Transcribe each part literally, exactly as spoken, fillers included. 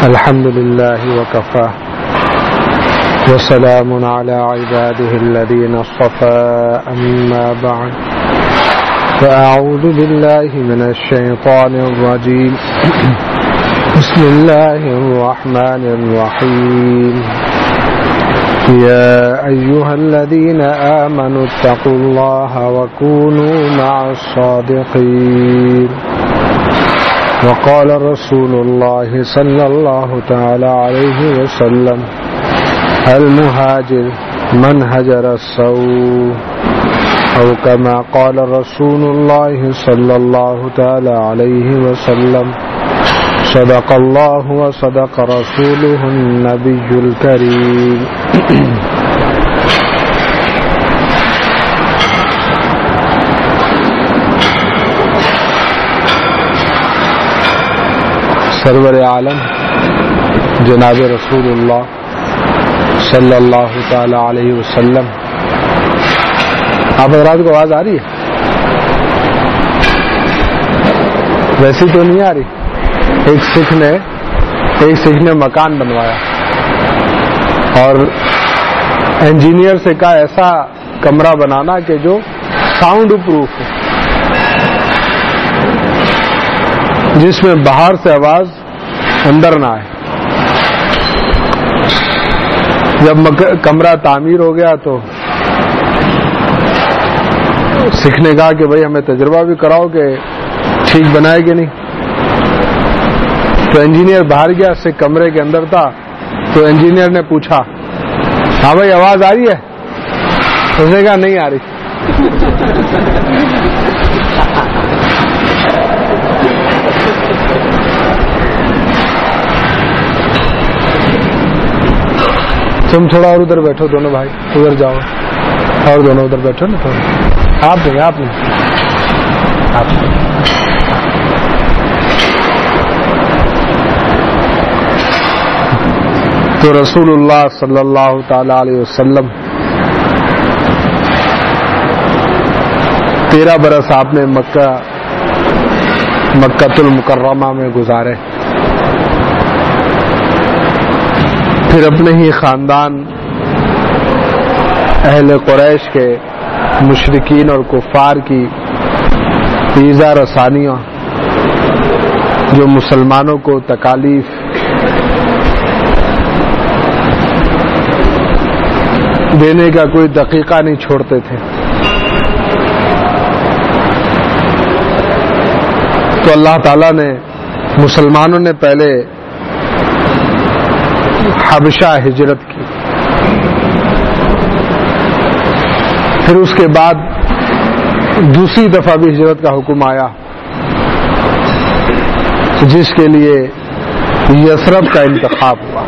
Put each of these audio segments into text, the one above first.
الحمد لله وكفى وسلام على عباده الذين اصطفى أما بعد فأعوذ بالله من الشيطان الرجيم بسم الله الرحمن الرحيم يا أيها الذين آمنوا اتقوا الله وكونوا مع الصادقين وقال رسول الله صلى الله تعالى عليه وسلم المهاجر من هجر السوء أو كما قال رسول الله صلى الله تعالى عليه وسلم صدق الله وصدق رسوله النبي الكريم. سرور عالم جناب رسول اللہ صلی اللہ تعالی علیہ وسلم. آپ حضرات کو آواز آ رہی ہے؟ ویسی تو نہیں آ رہی. ایک سکھ نے ایک سکھ نے مکان بنوایا اور انجینئر سے کہا ایسا کمرہ بنانا کہ جو ساؤنڈ پروف ہو، جس میں باہر سے آواز اندر نہ آئے. جب کمرہ تعمیر ہو گیا تو سکھ نے کہا کہ بھائی ہمیں تجربہ بھی کراؤ کہ ٹھیک بنائے کہ نہیں. تو انجینئر باہر گیا، سکھ کمرے کے اندر تھا. تو انجینئر نے پوچھا ہاں بھائی آواز آ رہی ہے؟ اس نے کہا نہیں آ رہی. تم تھوڑا اور ادھر بیٹھو، دونوں بھائی ادھر جاؤ اور دونوں ادھر بیٹھو نا. تھوڑا آپ نہیں آپ نہیں آپ تو رسول اللہ صلی اللہ تعالی علیہ وسلم تیرہ برس آپ نے مکہ مکۃ المکرمہ میں گزارے. پھر اپنے ہی خاندان اہل قریش کے مشرکین اور کفار کی ایذا رسانیاں جو مسلمانوں کو تکالیف دینے کا کوئی دقیقہ نہیں چھوڑتے تھے. تو اللہ تعالیٰ نے مسلمانوں نے پہلے حبشہ ہجرت کی، پھر اس کے بعد دوسری دفعہ بھی ہجرت کا حکم آیا جس کے لیے یثرب کا انتخاب ہوا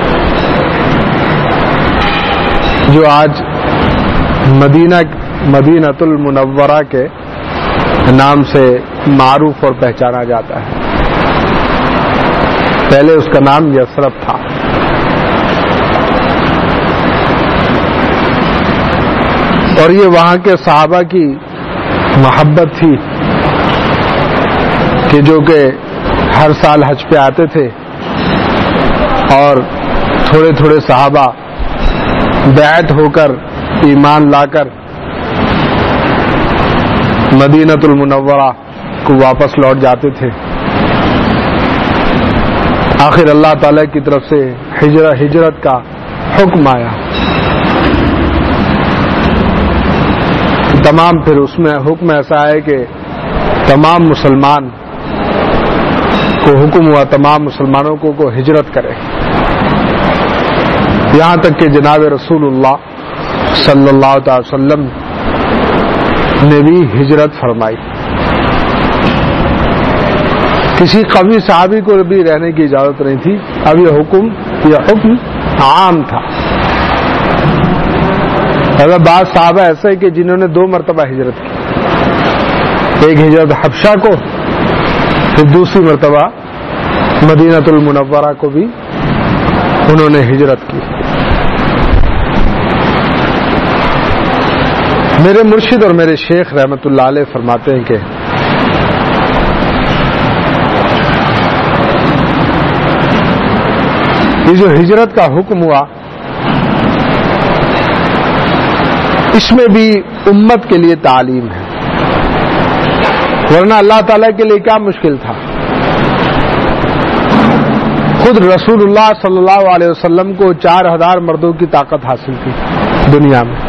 جو آج مدینہ مدینۃ المنورہ کے نام سے معروف اور پہچانا جاتا ہے. پہلے اس کا نام یثرب تھا. اور یہ وہاں کے صحابہ کی محبت تھی کہ جو کہ ہر سال حج پہ آتے تھے اور تھوڑے تھوڑے صحابہ بیعت ہو کر ایمان لا کر مدینۃ المنورہ کو واپس لوٹ جاتے تھے. آخر اللہ تعالی کی طرف سے ہجرت ہجرت کا حکم آیا. تمام پھر اس میں حکم ایسا ہے کہ تمام مسلمان کو حکم ہوا تمام مسلمانوں کو کو ہجرت کرے، یہاں تک کہ جناب رسول اللہ صلی اللہ تعالی وسلم نے بھی ہجرت فرمائی. کسی قوی صحابی کو بھی رہنے کی اجازت نہیں تھی. اب یہ حکم یہ حکم عام تھا. اگر بعض صحابہ ایسے کہ جنہوں نے دو مرتبہ ہجرت کی، ایک ہجرت حبشہ کو، پھر دوسری مرتبہ مدینۃ المنورہ کو بھی انہوں نے ہجرت کی. میرے مرشد اور میرے شیخ رحمت اللہ علیہ فرماتے ہیں کہ یہ جو ہجرت کا حکم ہوا اس میں بھی امت کے لیے تعلیم ہے، ورنہ اللہ تعالیٰ کے لیے کیا مشکل تھا؟ خود رسول اللہ صلی اللہ علیہ وسلم کو چار ہزار مردوں کی طاقت حاصل تھی دنیا میں،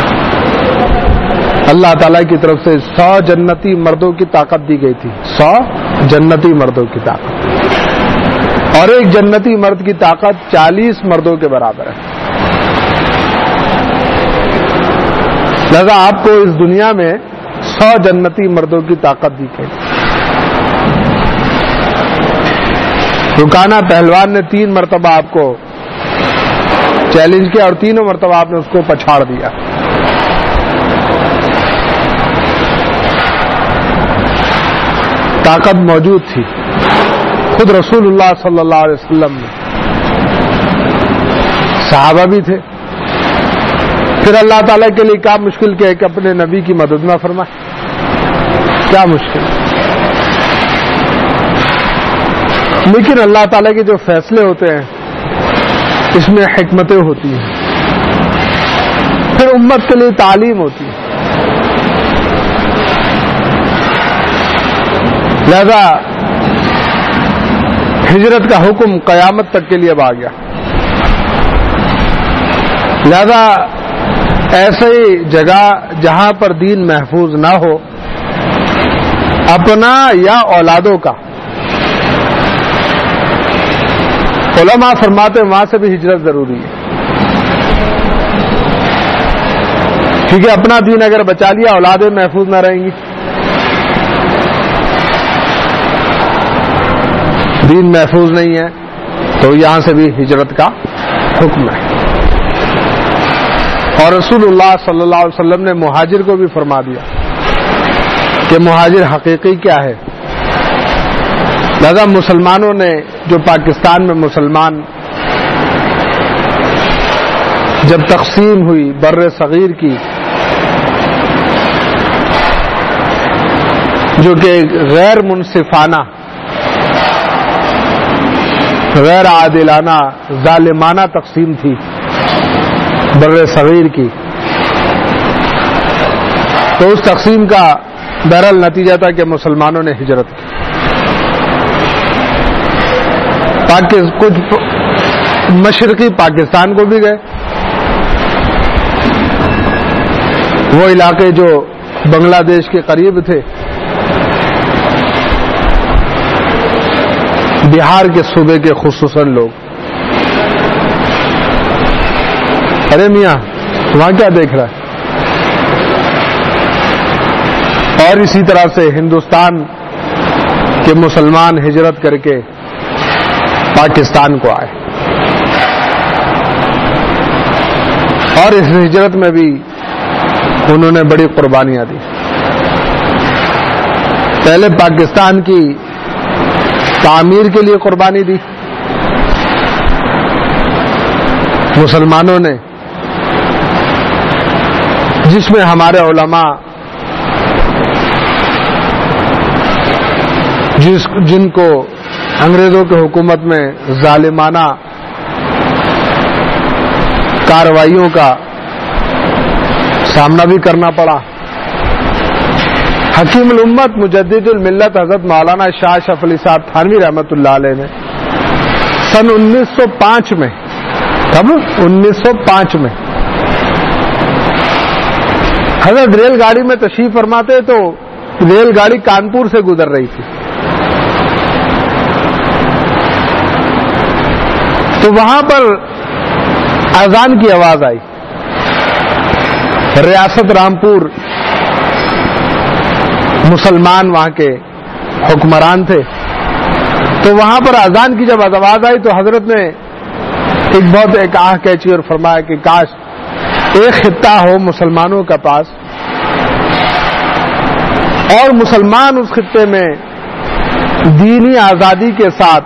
اللہ تعالیٰ کی طرف سے سو جنتی مردوں کی طاقت دی گئی تھی، سو جنتی مردوں کی طاقت، اور ایک جنتی مرد کی طاقت چالیس مردوں کے برابر ہے۔ لہذا آپ کو اس دنیا میں سو جنتی مردوں کی طاقت دی گئی۔ رکانہ پہلوان نے تین مرتبہ آپ کو چیلنج کیا اور تینوں مرتبہ آپ نے اس کو پچھاڑ دیا۔ طاقت موجود تھی، خود رسول اللہ صلی اللہ علیہ وسلم نے، صحابہ بھی تھے، پھر اللہ تعالیٰ کے لیے کیا مشکل کیا کہ اپنے نبی کی مدد نہ فرمائے؟ کیا مشکل؟ لیکن اللہ تعالیٰ کے جو فیصلے ہوتے ہیں اس میں حکمتیں ہوتی ہیں، پھر امت کے لیے تعلیم ہوتی ہے۔ لہذا ہجرت کا حکم قیامت تک کے لیے اب آ گیا۔ لہذا ایسی جگہ جہاں پر دین محفوظ نہ ہو، اپنا یا اولادوں کا، علماء فرماتے ہیں وہاں سے بھی ہجرت ضروری ہے، کیونکہ اپنا دین اگر بچا لیا اولادیں محفوظ نہ رہیں گی، دین محفوظ نہیں ہے تو یہاں سے بھی ہجرت کا حکم ہے۔ اور رسول اللہ صلی اللہ علیہ وسلم نے مہاجر کو بھی فرما دیا کہ مہاجر حقیقی کیا ہے۔ لہذا مسلمانوں نے جو پاکستان میں مسلمان جب تقسیم ہوئی بر صغیر کی، جو کہ غیر منصفانہ، غیر عادلانہ، ظالمانہ تقسیم تھی بر صغیر کی، تو اس تقسیم کا بہرحال نتیجہ تھا کہ مسلمانوں نے ہجرت کی۔ کچھ مشرقی پاکستان کو بھی گئے، وہ علاقے جو بنگلہ دیش کے قریب تھے، بہار کے صوبے کے خصوصاً لوگ، ارے میاں وہاں کیا دیکھ رہا ہے؟ اور اسی طرح سے ہندوستان کے مسلمان ہجرت کر کے پاکستان کو آئے، اور اس ہجرت میں بھی انہوں نے بڑی قربانیاں دی۔ پہلے پاکستان کی تعمیر کے لیے قربانی دی مسلمانوں نے، جس میں ہمارے علماء جس جن کو انگریزوں کی حکومت میں ظالمانہ کارروائیوں کا سامنا بھی کرنا پڑا، حکیم الامت مجدد الملت حضرت مولانا شاہ شرف علی صاحب تھانوی رحمۃ اللہ علیہ نے سن انیس سو پانچ میں، کب؟ انیس سو پانچ میں حضرت ریل گاڑی میں تشریف فرماتے تو ریل گاڑی کانپور سے گزر رہی تھی، تو وہاں پر اذان کی آواز آئی، ریاست رامپور مسلمان وہاں کے حکمران تھے، تو وہاں پر اذان کی جب آواز آئی تو حضرت نے ایک بہت ایک آہ کھینچی اور فرمایا کہ کاش ایک خطہ ہو مسلمانوں کا پاس اور مسلمان اس خطے میں دینی آزادی کے ساتھ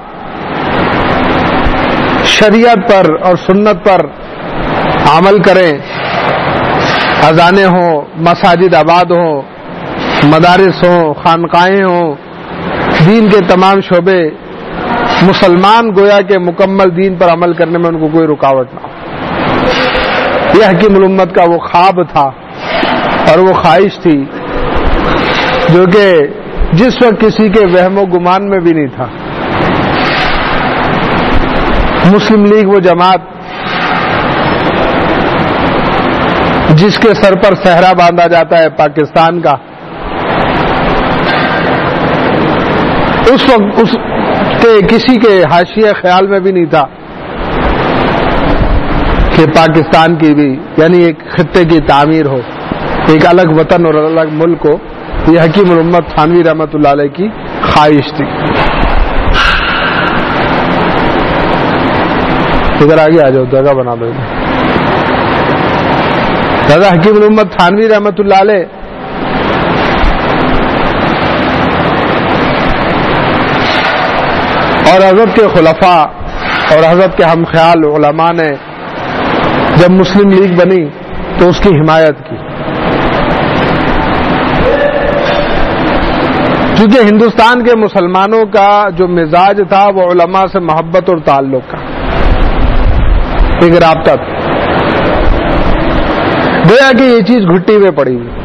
شریعت پر اور سنت پر عمل کریں، اذانیں ہوں، مساجد آباد ہوں، مدارس ہوں، خانقاہیں ہوں، دین کے تمام شعبے مسلمان گویا کہ مکمل دین پر عمل کرنے میں ان کو کوئی رکاوٹ نہ ہو. یہ حکیم الامت کا وہ خواب تھا اور وہ خواہش تھی جو کہ جس وقت کسی کے وہم و گمان میں بھی نہیں تھا. مسلم لیگ وہ جماعت جس کے سر پر صحرا باندھا جاتا ہے پاکستان کا، اس وقت اس کے کسی کے حاشیہ خیال میں بھی نہیں تھا کہ پاکستان کی بھی یعنی ایک خطے کی تعمیر ہو، ایک الگ وطن اور الگ ملک ہو. یہ حکیم الامت تھانوی رحمۃ اللہ علیہ کی خواہش تھی. ادھر آگے آ جاؤ، جگہ بنا دو. دادا حکیم الامت تھانوی رحمۃ اللہ علیہ اور حضرت کے خلفاء اور حضرت کے ہم خیال علماء نے جب مسلم لیگ بنی تو اس کی حمایت کی، کیونکہ ہندوستان کے مسلمانوں کا جو مزاج تھا وہ علماء سے محبت اور تعلق کا ایک رابطہ تھا. گویا کہ یہ چیز گھٹی میں پڑی ہوئی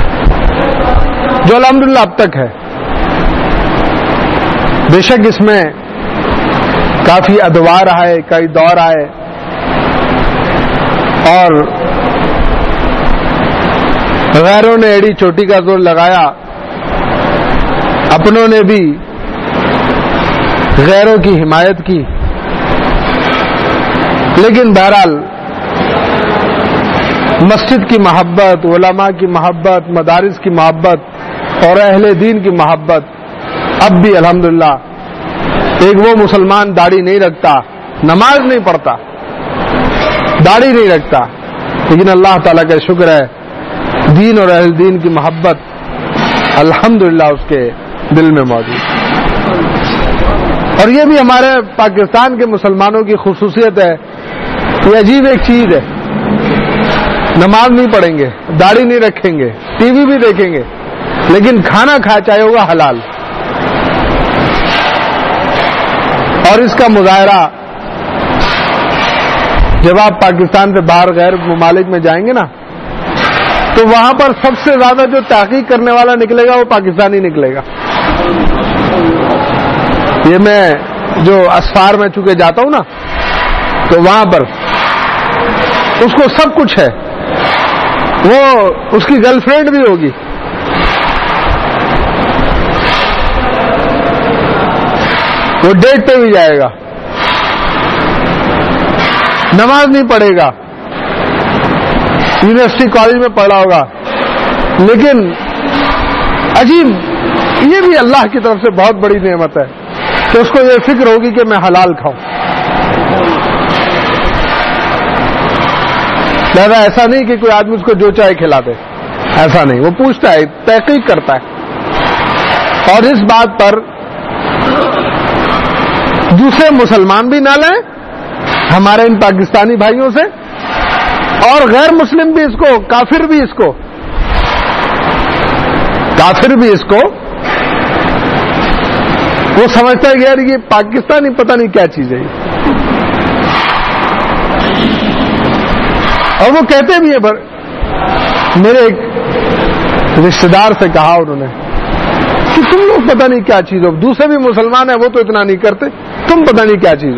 جو الحمدللہ اب تک ہے. بے شک اس میں کافی ادوار آئے، کئی دور آئے، اور غیروں نے ایڑی چوٹی کا زور لگایا، اپنوں نے بھی غیروں کی حمایت کی. لیکن بہرحال مسجد کی محبت، علماء کی محبت، مدارس کی محبت اور اہل دین کی محبت اب بھی الحمدللہ. ایک وہ مسلمان داڑھی نہیں رکھتا، نماز نہیں پڑھتا، داڑھی نہیں رکھتا، لیکن اللہ تعالیٰ کا شکر ہے دین اور اہل دین کی محبت الحمدللہ اس کے دل میں موجود. اور یہ بھی ہمارے پاکستان کے مسلمانوں کی خصوصیت ہے. یہ عجیب ایک چیز ہے، نماز نہیں پڑھیں گے، داڑھی نہیں رکھیں گے، ٹی وی بھی دیکھیں گے، لیکن کھانا کھا چاہے ہوگا حلال. اور اس کا مظاہرہ جب آپ پاکستان سے باہر غیر ممالک میں جائیں گے نا تو وہاں پر سب سے زیادہ جو تحقیق کرنے والا نکلے گا وہ پاکستانی نکلے گا. یہ میں جو اسفار میں چونکہ جاتا ہوں نا تو وہاں پر اس کو سب کچھ ہے، وہ اس کی گرل فرینڈ بھی ہوگی، وہ ڈیٹ پہ بھی جائے گا، نماز نہیں پڑھے گا، یونیورسٹی کالج میں پڑھا ہوگا، لیکن عجیب یہ بھی اللہ کی طرف سے بہت بڑی نعمت ہے کہ اس کو یہ فکر ہوگی کہ میں حلال کھاؤں. لہذا ایسا نہیں کہ کوئی آدمی اس کو جو چاہے کھلا دے، ایسا نہیں، وہ پوچھتا ہے، تحقیق کرتا ہے. اور اس بات پر دوسرے مسلمان بھی نہ لیں ہمارے ان پاکستانی بھائیوں سے، اور غیر مسلم بھی اس کو، کافر بھی اس کو کافر بھی اس کو وہ سمجھتا ہے کہ یار یہ پاکستانی پتہ نہیں کیا چیز ہے. اور وہ کہتے بھی ہیں، پر میرے ایک رشتے دار سے کہا انہوں نے کہ تم لوگ پتہ نہیں کیا چیز ہو، دوسرے بھی مسلمان ہیں وہ تو اتنا نہیں کرتے، تم پتہ نہیں کیا چیز ہو.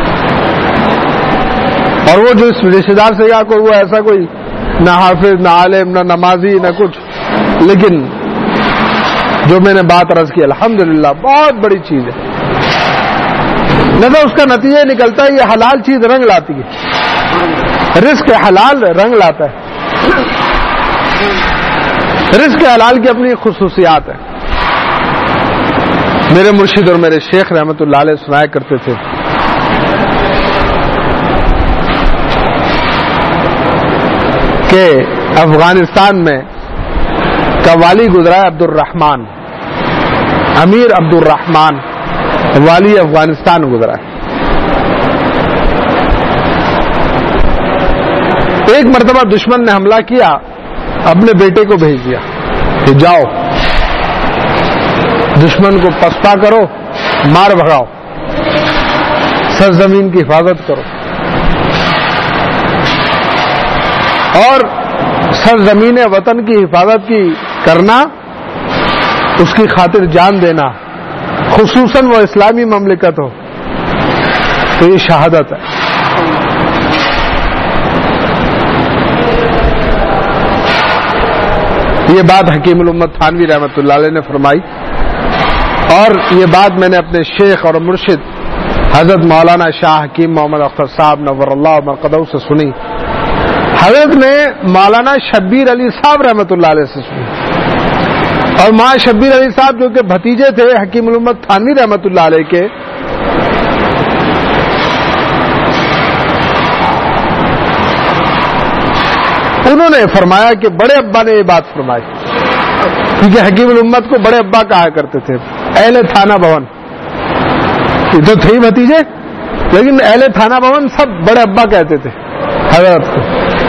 اور وہ جو اس رشتے دار سے کہا کوئی وہ ایسا کوئی نہ حافظ نہ عالم نہ نمازی نہ کچھ، لیکن جو میں نے بات عرض کی الحمدللہ بہت بڑی چیز ہے. نہ تو اس کا نتیجہ نکلتا ہے یہ حلال چیز رنگ لاتی ہے، رزق حلال رنگ لاتا ہے، رزق حلال کی اپنی خصوصیات ہیں. میرے مرشد اور میرے شیخ رحمت اللہ علیہ سنایا کرتے تھے کہ افغانستان میں کا والی گزرا ہے عبد الرحمان، امیر عبد الرحمان والی افغانستان گزرا ہے. ایک مرتبہ دشمن نے حملہ کیا، اپنے بیٹے کو بھیج دیا کہ جاؤ دشمن کو پسپا کرو، مار بھگاؤ. سرزمین کی حفاظت کرو اور سرزمین وطن کی حفاظت کی کرنا، اس کی خاطر جان دینا، خصوصاً وہ اسلامی مملکت ہو، تو یہ شہادت ہے۔ یہ بات حکیم الامت تھانوی رحمۃ اللہ علیہ نے فرمائی، اور یہ بات میں نے اپنے شیخ اور مرشد حضرت مولانا شاہ حکیم محمد اختر صاحب نور اللہ مرقدہ سے سنی، حضرت نے مولانا شبیر علی صاحب رحمۃ اللہ علیہ سے سنی، اور ماں شبیر علی صاحب جو کہ بھتیجے تھے حکیم الامت تھانوی رحمۃ اللہ علیہ کے، انہوں نے فرمایا کہ بڑے ابا نے یہ بات فرمائی، کیونکہ حکیم الامت کو بڑے ابا کہا کرتے تھے، اہل تھانہ بھون، یہ تو تھے بھتیجے لیکن اہل تھانہ بھون سب بڑے ابا کہتے تھے حضرت کو۔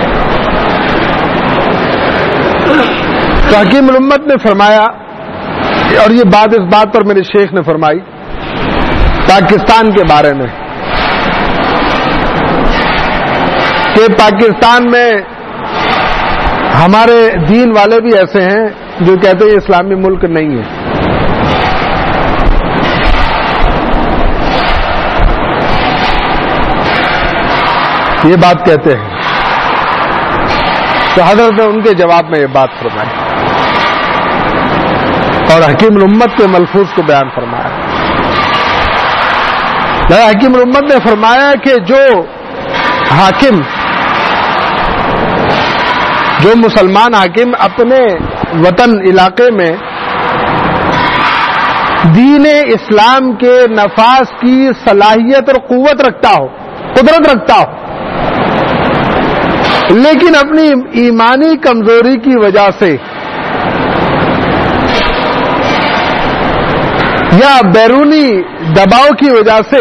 تو حکیم الامت نے فرمایا، اور یہ بات اس بات پر میرے شیخ نے فرمائی پاکستان کے بارے میں، کہ پاکستان میں ہمارے دین والے بھی ایسے ہیں جو کہتے ہیں اسلامی ملک نہیں ہے، یہ بات کہتے ہیں۔ تو حضرت نے ان کے جواب میں یہ بات فرمائی اور حکیم الامت کے ملفوظ کو بیان فرمایا۔ حکیم الامت نے فرمایا کہ جو حاکم، جو مسلمان حاکم اپنے وطن علاقے میں دین اسلام کے نفاذ کی صلاحیت اور قوت رکھتا ہو، قدرت رکھتا ہو، لیکن اپنی ایمانی کمزوری کی وجہ سے یا بیرونی دباؤ کی وجہ سے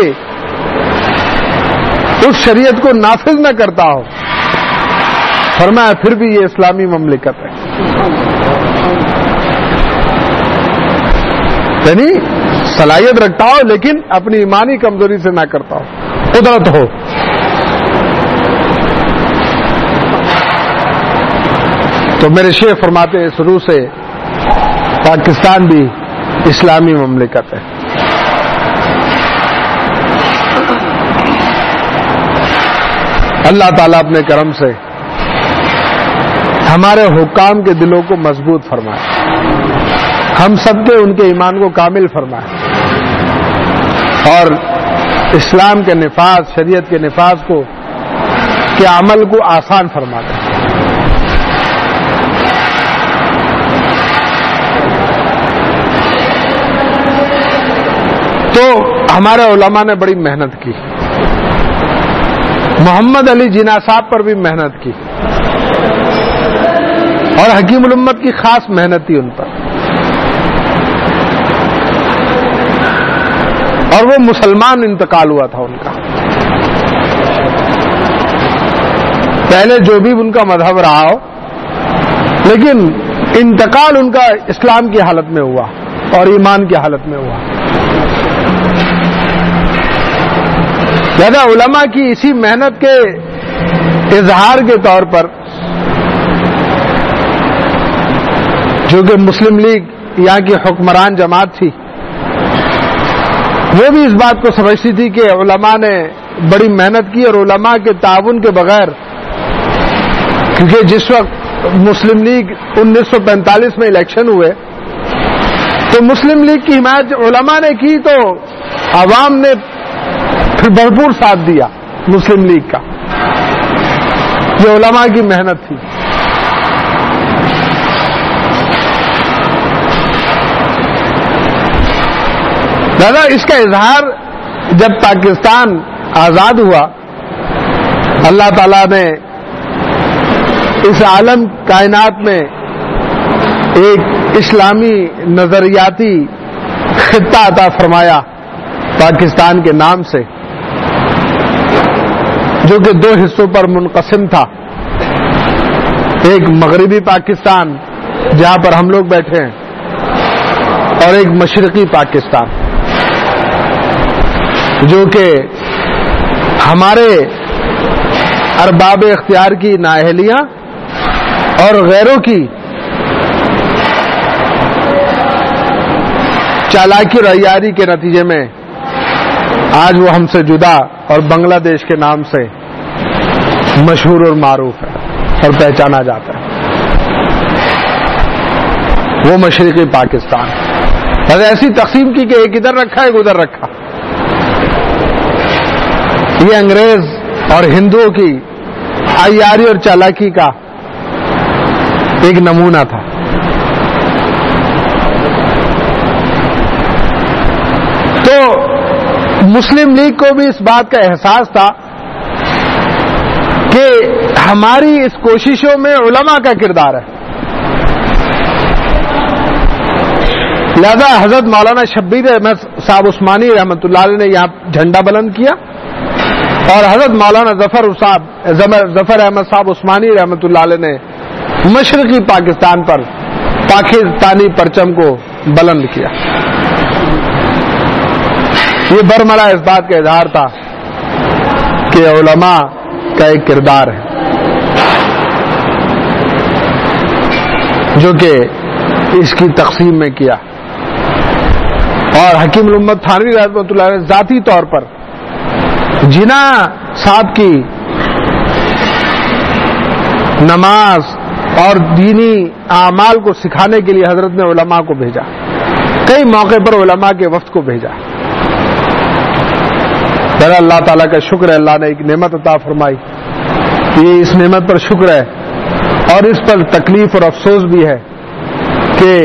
اس شریعت کو نافذ نہ کرتا ہو، فرمایا پھر بھی یہ اسلامی مملکت ہے، یعنی صلاحیت رکھتا ہو لیکن اپنی ایمانی کمزوری سے نہ کرتا ہو، قدرت ہو۔ تو میرے شیخ فرماتے ہیں شروع سے پاکستان بھی اسلامی مملکت ہے۔ اللہ تعالیٰ اپنے کرم سے ہمارے حکام کے دلوں کو مضبوط فرمائے، ہم سب کے ان کے ایمان کو کامل فرمائے، اور اسلام کے نفاذ، شریعت کے نفاذ کو کے عمل کو آسان فرما دے۔ تو ہمارے علماء نے بڑی محنت کی، محمد علی جناح صاحب پر بھی محنت کی، اور حکیم الامت کی خاص محنت تھی ان پر، اور وہ مسلمان انتقال ہوا تھا ان کا، پہلے جو بھی ان کا مذہب رہا ہو، لیکن انتقال ان کا اسلام کی حالت میں ہوا اور ایمان کی حالت میں ہوا۔ زیادہ علماء کی اسی محنت کے اظہار کے طور پر جو کہ مسلم لیگ یہاں کی حکمران جماعت تھی، وہ بھی اس بات کو سمجھتی تھی کہ علماء نے بڑی محنت کی، اور علماء کے تعاون کے بغیر، کیونکہ جس وقت مسلم لیگ انیس سو پینتالیس میں الیکشن ہوئے تو مسلم لیگ کی حمایت علماء نے کی، تو عوام نے پھر بھرپور ساتھ دیا مسلم لیگ کا، یہ علماء کی محنت تھی۔ دادا اس کا اظہار جب پاکستان آزاد ہوا، اللہ تعالیٰ نے اس عالم کائنات میں ایک اسلامی نظریاتی خطہ عطا فرمایا پاکستان کے نام سے، جو کہ دو حصوں پر منقسم تھا، ایک مغربی پاکستان جہاں پر ہم لوگ بیٹھے ہیں، اور ایک مشرقی پاکستان جو کہ ہمارے ارباب اختیار کی نااہلیاں اور غیروں کی چالاکی اور عیاری کے نتیجے میں آج وہ ہم سے جدا اور بنگلہ دیش کے نام سے مشہور اور معروف ہے اور پہچانا جاتا ہے، وہ مشرقی پاکستان۔ اور ایسی تقسیم کی کہ ایک ادھر رکھا ایک ادھر رکھا۔ یہ انگریز اور ہندوؤں کی عیاری اور چالاکی کا ایک نمونہ تھا۔ تو مسلم لیگ کو بھی اس بات کا احساس تھا کہ ہماری اس کوششوں میں علماء کا کردار ہے، لہذا حضرت مولانا شبیر احمد صاحب عثمانی رحمۃ اللہ علیہ نے یہاں جھنڈا بلند کیا، اور حضرت مولانا ظفر صاحب ظفر احمد صاحب عثمانی رحمۃ اللہ علیہ نے مشرقی پاکستان پر پاکستانی پرچم کو بلند کیا۔ یہ برملا اس بات کا اظہار تھا کہ علماء کا ایک کردار ہے جو کہ اس کی تقسیم میں کیا، اور حکیم الامت تھانوی رحمۃ اللہ علیہ نے ذاتی طور پر جناح صاحب کی نماز اور دینی اعمال کو سکھانے کے لیے حضرت نے علماء کو بھیجا، کئی موقع پر علماء کے وفد کو بھیجا۔ ذرا اللہ تعالیٰ کا شکر ہے، اللہ نے ایک نعمت عطا فرمائی، یہ اس نعمت پر شکر ہے، اور اس پر تکلیف اور افسوس بھی ہے کہ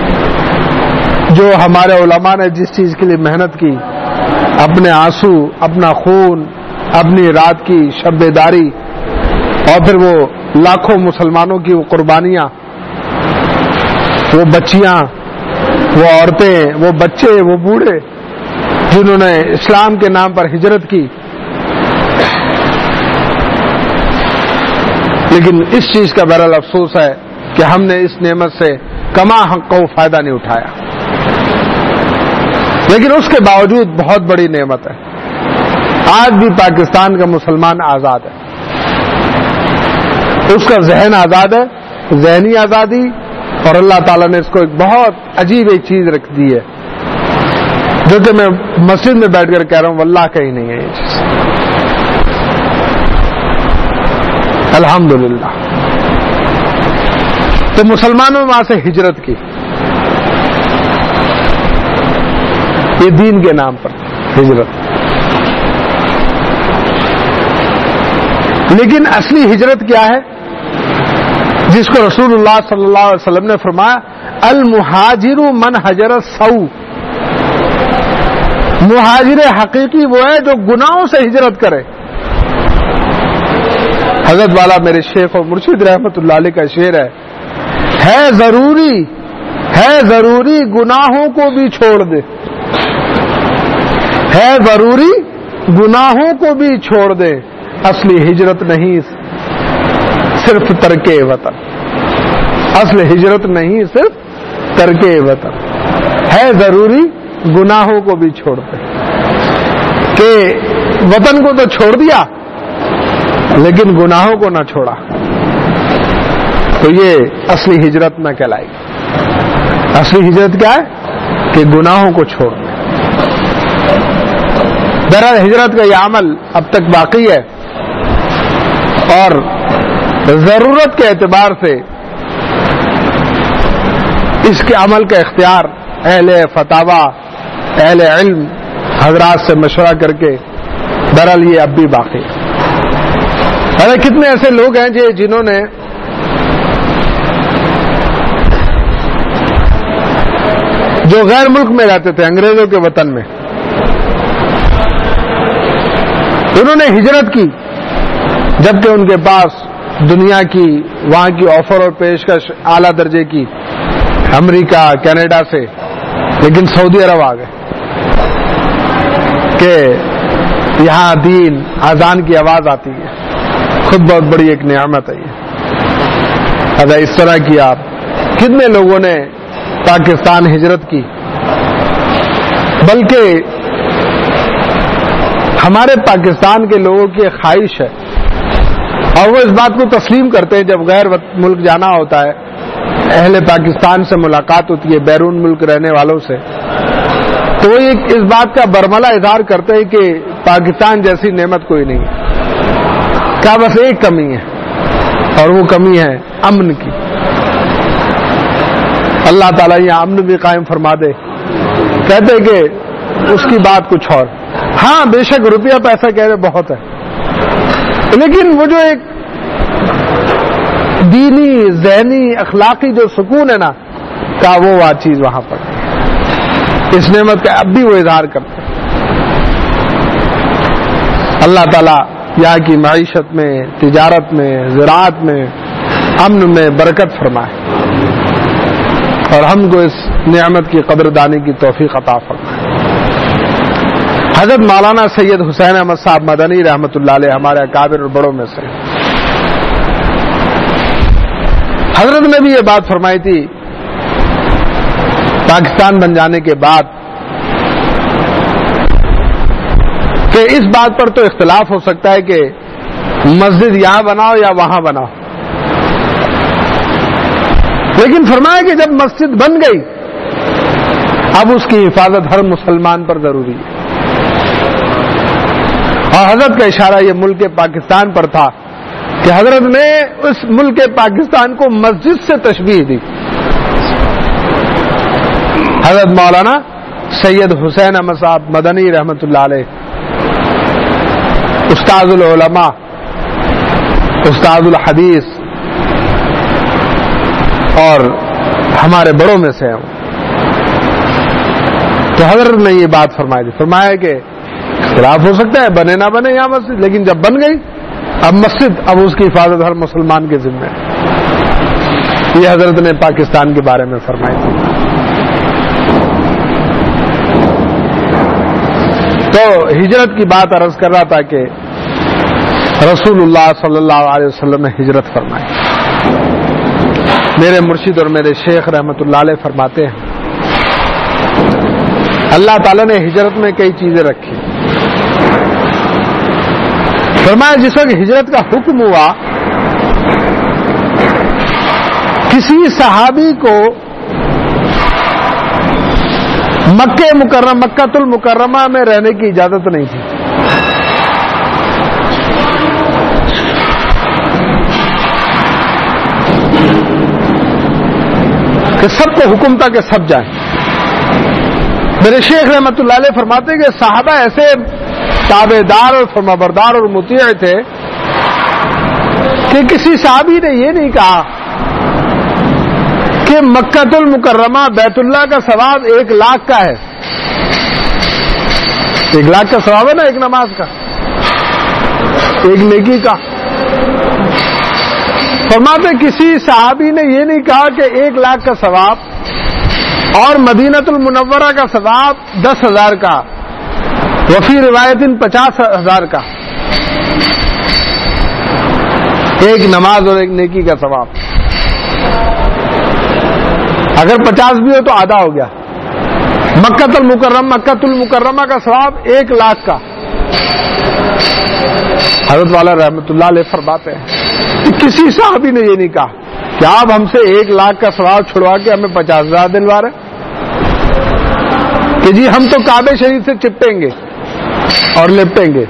جو ہمارے علماء نے جس چیز کے لیے محنت کی، اپنے آنسو، اپنا خون، اپنی رات کی شب بیداری، اور پھر وہ لاکھوں مسلمانوں کی وہ قربانیاں، وہ بچیاں، وہ عورتیں، وہ بچے، وہ بوڑھے جنہوں نے اسلام کے نام پر ہجرت کی، لیکن اس چیز کا بہرحال افسوس ہے کہ ہم نے اس نعمت سے کما حق کو فائدہ نہیں اٹھایا، لیکن اس کے باوجود بہت بڑی نعمت ہے۔ آج بھی پاکستان کا مسلمان آزاد ہے، اس کا ذہن آزاد ہے، ذہنی آزادی، اور اللہ تعالیٰ نے اس کو ایک بہت عجیب ایک چیز رکھ دی ہے جو کہ میں مسجد میں بیٹھ کر کہہ رہا ہوں، واللہ کہیں نہیں ہے یہ چیز، الحمدللہ۔ تو مسلمانوں وہاں سے ہجرت کی، یہ دین کے نام پر ہجرت، لیکن اصلی ہجرت کیا ہے جس کو رسول اللہ صلی اللہ علیہ وسلم نے فرمایا المہاجر من حجر السوء، مہاجر حقیقی وہ ہے جو گناہوں سے ہجرت کرے۔ حضرت والا میرے شیخ اور مرشد رحمت اللہ علیہ کا شعر ہے، ہے ضروری ہے ضروری گناہوں کو بھی چھوڑ دے، ہے ضروری گناہوں کو بھی چھوڑ دے، اصلی ہجرت نہیں صرف ترک وطن، اصل ہجرت نہیں صرف ترک وطن، ہے ضروری گناہوں کو بھی چھوڑ دے، کہ وطن کو تو چھوڑ دیا لیکن گناہوں کو نہ چھوڑا، تو یہ اصلی ہجرت نہ کہلائے گی۔ اصلی ہجرت کیا ہے کہ گناہوں کو چھوڑ دے۔ بہرحال ہجرت کا یہ عمل اب تک باقی ہے، اور ضرورت کے اعتبار سے اس کے عمل کا اختیار اہل فتاوی، اہل علم حضرات سے مشورہ کر کے بہرحال یہ اب بھی باقی ہے۔ ارے کتنے ایسے لوگ ہیں جی جنہوں نے جو غیر ملک میں رہتے تھے، انگریزوں کے وطن میں، انہوں نے ہجرت کی جبکہ ان کے پاس دنیا کی وہاں کی آفر اور پیشکش اعلیٰ درجے کی امریکہ، کینیڈا سے، لیکن سعودی عرب آ گئے کہ یہاں دین اذان کی آواز آتی ہے، خود بہت بڑی ایک نعمت ہے یہ۔ اگر اس طرح کی آپ کتنے لوگوں نے پاکستان ہجرت کی، بلکہ ہمارے پاکستان کے لوگوں کی ایک خواہش ہے اور وہ اس بات کو تسلیم کرتے ہیں جب غیر ملک جانا ہوتا ہے, اہل پاکستان سے ملاقات ہوتی ہے بیرون ملک رہنے والوں سے, تو وہ اس بات کا برملا اظہار کرتے ہیں کہ پاکستان جیسی نعمت کوئی نہیں, کیا بس ایک کمی ہے اور وہ کمی ہے امن کی. اللہ تعالیٰ یہ امن بھی قائم فرما دے. کہتے کہ اس کی بات کچھ اور, ہاں بے شک روپیہ پیسہ کہہ رہے بہت ہے, لیکن وہ جو ایک دینی ذہنی اخلاقی جو سکون ہے نا کا وہ وہ چیز وہاں پر اس نعمت کا اب بھی وہ اظہار کرتے ہیں. اللہ تعالیٰ یہاں کی معیشت میں, تجارت میں, زراعت میں, امن میں برکت فرمائے اور ہم کو اس نعمت کی قدردانی کی توفیق عطا فرمائے. حضرت مولانا سید حسین احمد صاحب مدنی رحمۃ اللہ علیہ ہمارے اکابر اور بڑوں میں سے, حضرت نے بھی یہ بات فرمائی تھی پاکستان بن جانے کے بعد کہ اس بات پر تو اختلاف ہو سکتا ہے کہ مسجد یہاں بناؤ یا وہاں بناؤ, لیکن فرمایا کہ جب مسجد بن گئی اب اس کی حفاظت ہر مسلمان پر ضروری ہے. اور حضرت کا اشارہ یہ ملک پاکستان پر تھا کہ حضرت نے اس ملک پاکستان کو مسجد سے تشبیہ دی. حضرت مولانا سید حسین احمد صاحب مدنی رحمۃ اللہ علیہ, استاد العلماء, استاد الحدیث اور ہمارے بڑوں میں سے ہیں, تو حضرت نے یہ بات فرمائی تھی. فرمایا کہ اختلاف ہو سکتا ہے بنے نہ بنے یہاں مسجد, لیکن جب بن گئی اب مسجد اب اس کی حفاظت ہر مسلمان کے ذمہ ہے. یہ حضرت نے پاکستان کے بارے میں فرمائی تھی. تو ہجرت کی بات عرض کر رہا تھا کہ رسول اللہ صلی اللہ علیہ وسلم نے ہجرت فرمائی. میرے مرشد اور میرے شیخ رحمت اللہ علیہ فرماتے ہیں اللہ تعالیٰ نے ہجرت میں کئی چیزیں رکھی. فرمایا جس وقت ہجرت کا حکم ہوا کسی صحابی کو مکہ مکرمہ مکۃ المکرمہ میں رہنے کی اجازت نہیں تھی. کہ سب کو حکم تھا کہ سب جائیں. میرے شیخ رحمت اللہ علیہ فرماتے کہ صحابہ ایسے تابع دار اور فرمانبردار اور مطیع تھے کہ کسی صحابی نے یہ نہیں کہا کہ مکۃ المکرمہ بیت اللہ کا ثواب ایک لاکھ کا ہے. ایک لاکھ کا ثواب ہے نا ایک نماز کا, ایک نیکی کا. فرماتے کسی صحابی نے یہ نہیں کہا کہ ایک لاکھ کا ثواب اور مدینۃ المنورہ کا ثواب دس ہزار کا, وفی روایت پچاس ہزار کا, ایک نماز اور ایک نیکی کا ثواب. اگر پچاس بھی ہو تو آدھا ہو گیا. مکۃ المکرمہ مکۃ المکرمہ کا ثواب ایک لاکھ کا. حضرت والا رحمت اللہ علیہ فرماتے ہیں کہ کسی صحابی نے یہ نہیں کہا کہ آپ ہم سے ایک لاکھ کا ثواب چھڑوا کے ہمیں پچاس ہزار دلوا رہے کہ جی ہم تو کعبہ شریف سے چپٹیں گے اور لپٹیں گے.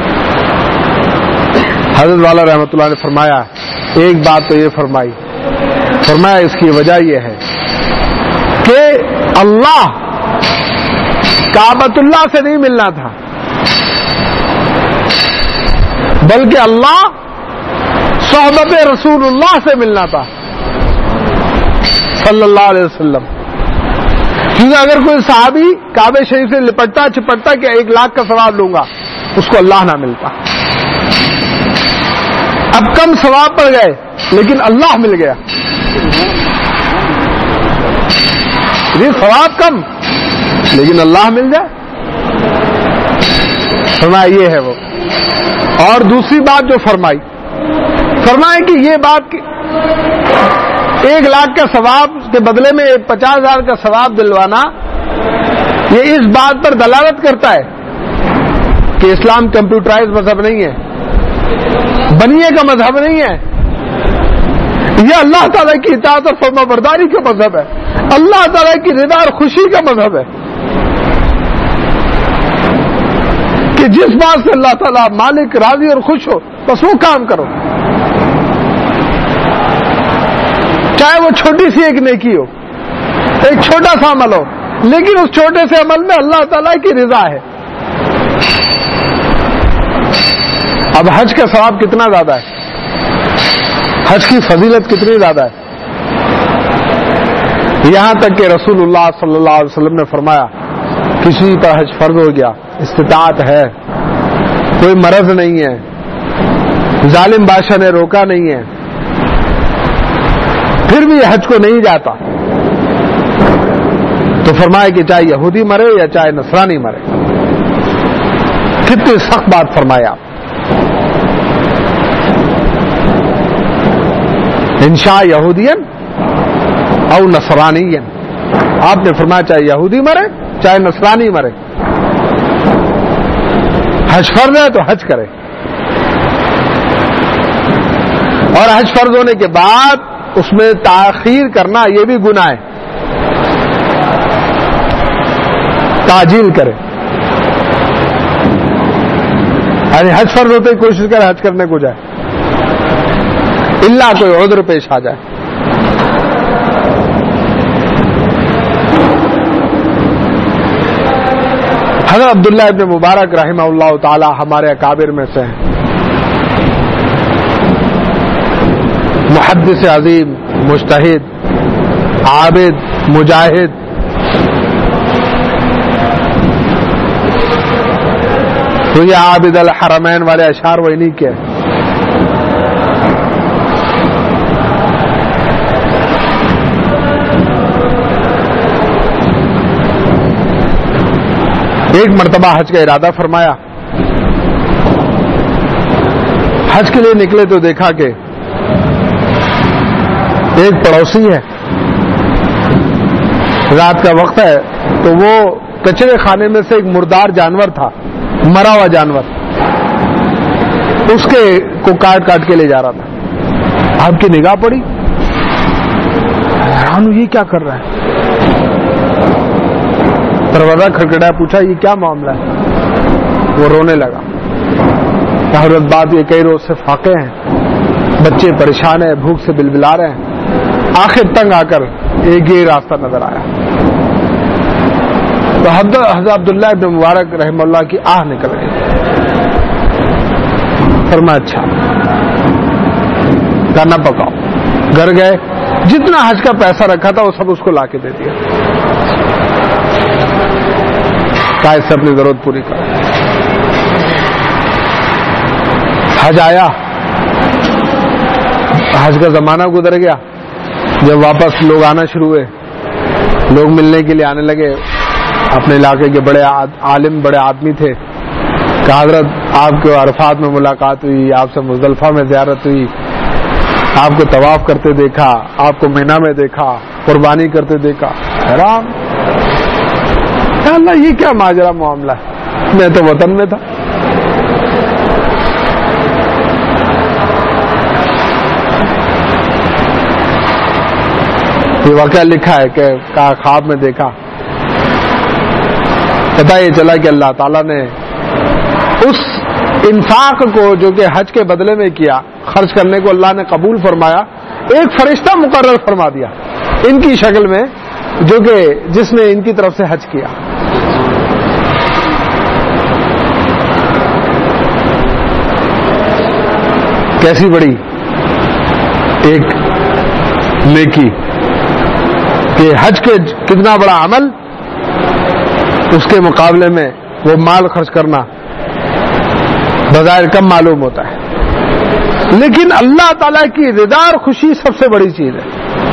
حضرت والا رحمت اللہ نے فرمایا ایک بات تو یہ فرمائی, فرمایا اس کی وجہ یہ ہے کہ اللہ کعبۃ اللہ سے نہیں ملنا تھا بلکہ اللہ صحبت رسول اللہ سے ملنا تھا صلی اللہ علیہ وسلم. کیونکہ اگر کوئی صحابی کعبہ شریف سے لپٹتا چپٹتا کہ ایک لاکھ کا ثواب لوں گا اس کو اللہ نہ ملتا. اب کم ثواب پڑ گئے لیکن اللہ مل گیا. یہ ثواب کم لیکن اللہ مل جائے, فرمایا یہ ہے وہ. اور دوسری بات جو فرمائی فرمائے کہ یہ بات کہ ایک لاکھ کا ثواب کے بدلے میں پچاس ہزار کا ثواب دلوانا یہ اس بات پر دلالت کرتا ہے کہ اسلام کمپیوٹرائز مذہب نہیں ہے, بنیے کا مذہب نہیں ہے, یہ اللہ تعالیٰ کی اطاعت اور فرما برداری کا مذہب ہے, اللہ تعالیٰ کی رضا اور خوشی کا مذہب ہے کہ جس بات سے اللہ تعالیٰ مالک راضی اور خوش ہو بس وہ کام کرو, چاہے وہ چھوٹی سی ایک نیکی ہو, ایک چھوٹا سا عمل ہو, لیکن اس چھوٹے سے عمل میں اللہ تعالیٰ کی رضا ہے. اب حج کا ثواب کتنا زیادہ ہے, حج کی فضیلت کتنی زیادہ ہے, یہاں تک کہ رسول اللہ صلی اللہ علیہ وسلم نے فرمایا کسی پر حج فرض ہو گیا, استطاعت ہے, کوئی مرض نہیں ہے, ظالم بادشاہ نے روکا نہیں ہے, پھر بھی حج کو نہیں جاتا, تو فرمایا کہ چاہے یہودی مرے یا چاہے نصرانی مرے. کتنی سخت بات فرمایا آپ. انشاء یہودین او نصرانین, آپ نے فرمایا چاہے یہودی مرے چاہے نصرانی مرے, حج فرض ہے تو حج کرے, اور حج فرض ہونے کے بعد اس میں تاخیر کرنا یہ بھی گناہ ہے, تاجیل کرے. یعنی حج فرض ہوتے ہی کوشش کرے حج کرنے کو جائے, اللہ کوئی عذر پیش آ جائے. حضرت عبداللہ ابن مبارک رحمہ اللہ تعالی ہمارے اکابر میں سے ہیں, محدث عظیم, مجتہد, عابد, مجاہد. تو یہ عابد الحرمین والے اشعار وہ انہی کے. ایک مرتبہ حج کا ارادہ فرمایا, حج کے لیے نکلے تو دیکھا کہ ایک پڑوسی ہے, رات کا وقت ہے, تو وہ کچرے خانے میں سے ایک مردار جانور تھا, مرا ہوا جانور, اس کے کو کاٹ کاٹ کے لے جا رہا تھا. آپ کی نگاہ پڑی, حیران یہ کیا کر رہا ہے, دروازہ کھڑکھڑایا, پوچھا یہ کیا معاملہ ہے, وہ رونے لگا. حضرت بات یہ کئی روز سے فاقے ہیں, بچے پریشان ہیں, بھوک سے بلبلا رہے ہیں, آخر تنگ آ کر ایک یہ راستہ نظر آیا. تو حضرت عبداللہ ابن مبارک رحمہ اللہ کی آہ نکل گئی. فرمایا اچھا کھانا پکاؤ. گھر گئے, جتنا حج کا پیسہ رکھا تھا وہ سب اس کو لا کے دے دیا, کہا اس سے اپنی ضرورت پوری کرو. حج آیا, حج کا زمانہ گزر گیا, جب واپس لوگ آنا شروع ہوئے, لوگ ملنے کے لیے آنے لگے. اپنے علاقے کے بڑے عالم, بڑے آدمی تھے, کہ حضرت آپ کے عرفات میں ملاقات ہوئی, آپ سے مزدلفہ میں زیارت ہوئی, آپ کو طواف کرتے دیکھا, آپ کو مینا میں دیکھا, قربانی کرتے دیکھا. حیران, اللہ یہ کیا ماجرا معاملہ ہے, میں تو وطن میں تھا. یہ واقعہ لکھا ہے کہ خواب میں دیکھا, پتہ یہ چلا کہ اللہ تعالیٰ نے اس انفاق کو جو کہ حج کے بدلے میں کیا, خرچ کرنے کو اللہ نے قبول فرمایا, ایک فرشتہ مقرر فرما دیا ان کی شکل میں, جو کہ جس نے ان کی طرف سے حج کیا. کیسی بڑی ایک نیکی کہ حج کے کتنا بڑا عمل, اس کے مقابلے میں وہ مال خرچ کرنا بظاہر کم معلوم ہوتا ہے, لیکن اللہ تعالیٰ کی رضا اور خوشی سب سے بڑی چیز ہے.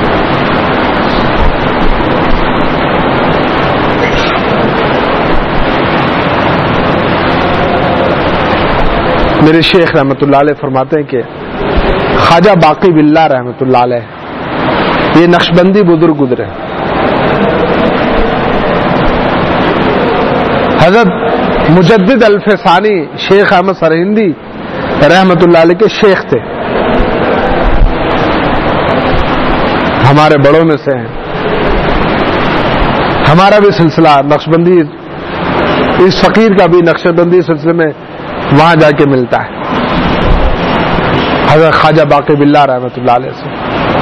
میرے شیخ رحمۃ اللہ علیہ فرماتے ہیں کہ خواجہ باقی باللہ رحمۃ اللہ علیہ یہ نقشبندی بزرگ گزرے, حضرت مجدد الفسانی شیخ احمد سرہندی رحمت اللہ علیہ کے شیخ تھے، ہمارے بڑوں میں سے ہیں. ہمارا بھی سلسلہ نقشبندی، اس فقیر کا بھی نقشبندی سلسلے میں وہاں جا کے ملتا ہے حضرت خواجہ باقی باللہ رحمت اللہ علیہ سے.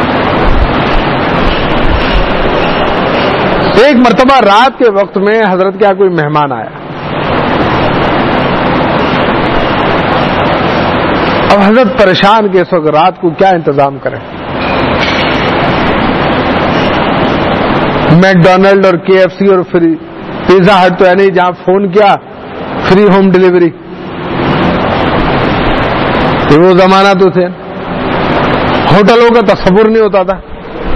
ایک مرتبہ رات کے وقت میں حضرت کے یہاں کوئی مہمان آیا. اب حضرت پریشان کہ اس وقت رات کو کیا انتظام کریں. میک ڈونلڈ اور کے ایف سی اور فری پیزا ہٹ تو ہے نہیں جہاں فون کیا فری ہوم ڈلیوری، وہ زمانہ تو تھے. ہوٹلوں کا تصور نہیں ہوتا تھا.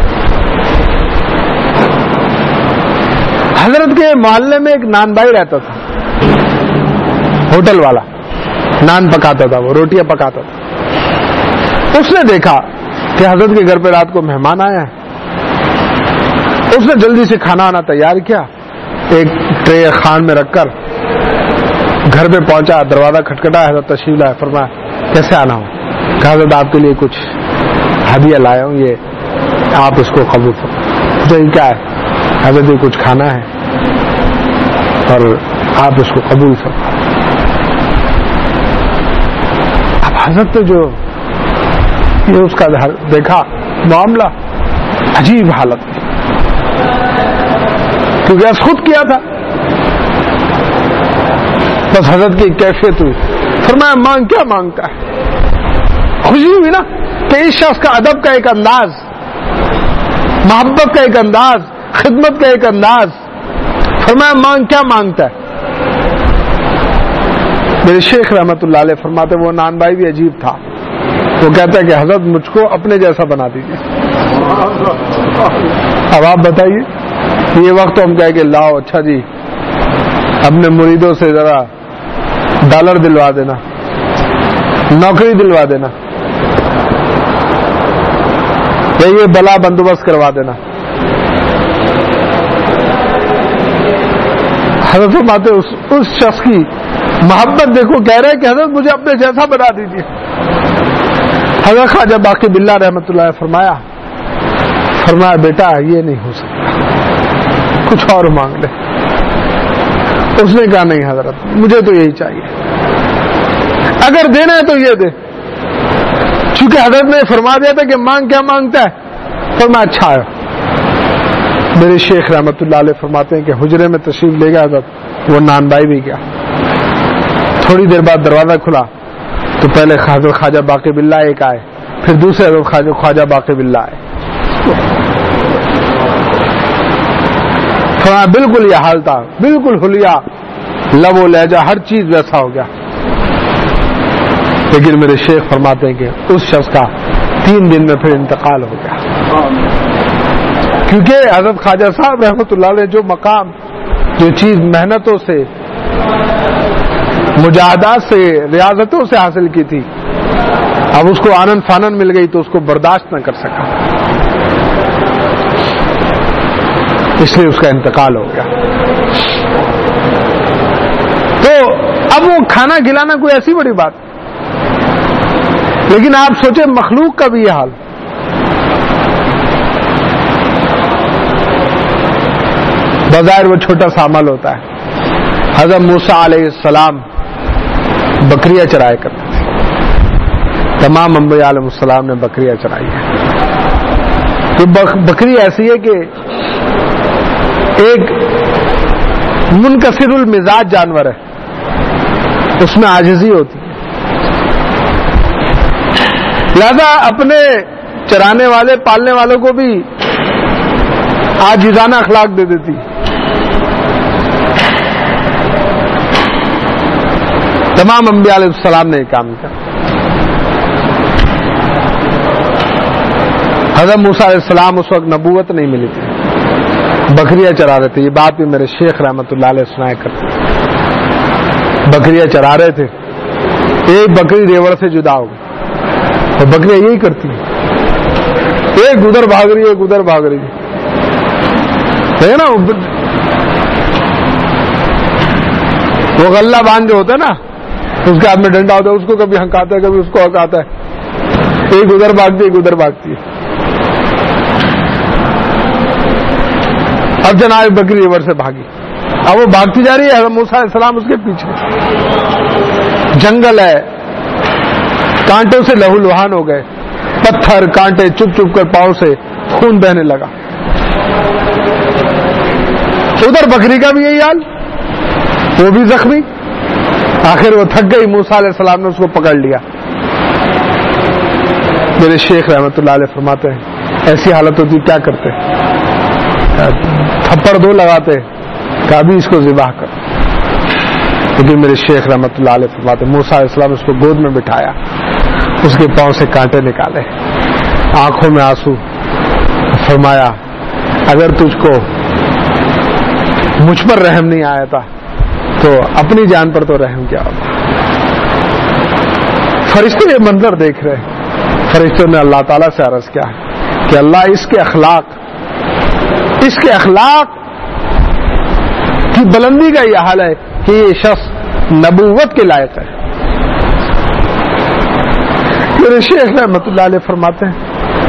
حضرت کے محلے میں ایک نان بھائی رہتا تھا، ہوٹل والا، نان پکاتا تھا، وہ روٹیاں پکاتا تھا. اس نے دیکھا کہ حضرت کے گھر پہ رات کو مہمان آیا ہے. اس نے جلدی سے کھانا آنا تیار کیا، ایک ٹرے خان میں رکھ کر گھر پہ پہنچا. دروازہ کھٹکھٹا، حضرت تشریف لائے. فرمایا کیسے آنا ہو؟ کہا حضرت آپ کے لیے کچھ ہدیہ لایا ہوں، یہ آپ اس کو قبول کرو. تو یہ کیا ہے؟ حضرت یہ کچھ کھانا ہے اور آپ اس کو قبول کرو. اب حضرت نے جو یہ اس کا دیکھا معاملہ، عجیب حالت تھی کیونکہ ایسا خود کیا تھا. بس حضرت کی کیفیت ہوئی. فرمایا مانگ کیا مانگتا ہے؟ خوشی ہوئی نا کہ اس شخص کا ادب کا ایک انداز، محبت کا ایک انداز، خدمت کا ایک انداز. فرمایا مانگ کیا مانگتا ہے؟ میرے شیخ رحمت اللہ علیہ فرماتے وہ نان بھائی بھی عجیب تھا. وہ کہتا ہے کہ حضرت مجھ کو اپنے جیسا بنا دیجیے. اب آپ بتائیے، یہ وقت ہم کہہ کہ لاؤ اچھا جی اپنے مریدوں سے ذرا ڈالر دلوا دینا، نوکری دلوا دینا، یا یہ بلا بندوبست کروا دینا. حضرت فرماتے اس, اس شخص کی محبت دیکھو، کہہ رہے کہ حضرت مجھے اپنے جیسا بنا دیجیے. حضرت خواجہ باقی باللہ رحمت اللہ علیہ فرمایا فرمایا بیٹا یہ نہیں ہو سکتا، کچھ اور مانگ لے. اس نے کہا نہیں حضرت مجھے تو یہی چاہیے، اگر دینا ہے تو یہ دے. چونکہ حضرت نے فرما دیا تھا کہ مانگ کیا مانگتا ہے. فرمایا اچھا ہے. میرے شیخ رحمت اللہ علیہ فرماتے ہیں کہ حجرے میں تشریف لے گیا حضرت، وہ نان بھائی بھی گیا. تھوڑی دیر بعد دروازہ کھلا تو پہلے حضرت خواجہ باقی باللہ ایک آئے، پھر دوسرے حضرت خواجہ باقی باللہ آئے. بالکل یہ حال تھا، بالکل حلیہ، لب و لہجہ ہر چیز ویسا ہو گیا. لیکن میرے شیخ فرماتے ہیں کہ اس شخص کا تین دن میں پھر انتقال ہو گیا. کیونکہ حضرت خواجہ صاحب رحمت اللہ علیہ جو مقام، جو چیز محنتوں سے، مجاہدات سے، ریاضتوں سے حاصل کی تھی، اب اس کو آنن فانن مل گئی تو اس کو برداشت نہ کر سکا، اس لیے اس کا انتقال ہو گیا. تو اب وہ کھانا کھلانا کوئی ایسی بڑی بات، لیکن آپ سوچیں مخلوق کا بھی یہ حال. بظاہر وہ چھوٹا سا عمل ہوتا ہے. حضرت موسیٰ علیہ السلام بکریاں چرایا کرتے تھے. تمام انبیاء علیہ السلام نے بکریاں چرائی ہیں. تو بکری ایسی ہے کہ ایک منکسر المزاج جانور ہے، اس میں عاجزی ہوتی ہے، لہذا اپنے چرانے والے پالنے والوں کو بھی عاجزانہ اخلاق دے دیتی. تمام انبیاء علیہ السلام نے یہ کام کیا. حضرت موسیٰ علیہ السلام اس وقت نبوت نہیں ملی تھی، بکریاں چرا رہے تھے. یہ بات بھی میرے شیخ رحمت اللہ علیہ سنایا کرتے. بکریاں چرا رہے تھے، ایک بکری ریوڑ سے جدا ہو گئی. اور بکریاں یہی کرتی ہیں، ایک ادھر بھاگ رہی ہے ایک ادھر بھاگ رہی ہے نا. وہ غلہ بان جو ہوتا ہے نا، اس کے ہاتھ میں ڈنڈا ہوتا ہے، اس کو کبھی ہنکاتا ہے کبھی اس کو ہنکاتا ہے، ایک ادھر بھاگتی ایک ادھر بھاگتی ہے. اب جناب بکری ادھر سے بھاگی، اب وہ بھاگتی جا رہی ہے، حضرت موسیٰ علیہ السلام اس کے پیچھے. جنگل ہے، کانٹوں سے لہو لہان ہو گئے، پتھر کانٹے چپ چپ کر پاؤں سے خون بہنے لگا. ادھر بکری کا بھی یہی حال، وہ بھی زخمی. آخر وہ تھک گئی، موسیٰ علیہ السلام نے اس کو پکڑ لیا. میرے شیخ رحمت اللہ علیہ فرماتے ہیں ایسی حالت ہوتی کیا کرتے؟ تھپڑ دو لگاتے کہ ابھی اس کو ذبح کر. لیکن میرے شیخ رحمت اللہ علیہ فرماتے ہیں موسیٰ علیہ السلام اس کو گود میں بٹھایا، اس کے پاؤں سے کانٹے نکالے، آنکھوں میں آنسو، فرمایا اگر تجھ کو مجھ پر رحم نہیں آیا تھا تو اپنی جان پر تو رحم کیا ہوتا. فرشتے یہ منظر دیکھ رہے، فرشتوں نے اللہ تعالیٰ سے عرض کیا کہ اللہ اس کے اخلاق اس کے اخلاق کی بلندی کا یہ حال ہے کہ یہ شخص نبوت کے لائق ہے. میرے شیخ رحمۃ اللہ علیہ فرماتے ہیں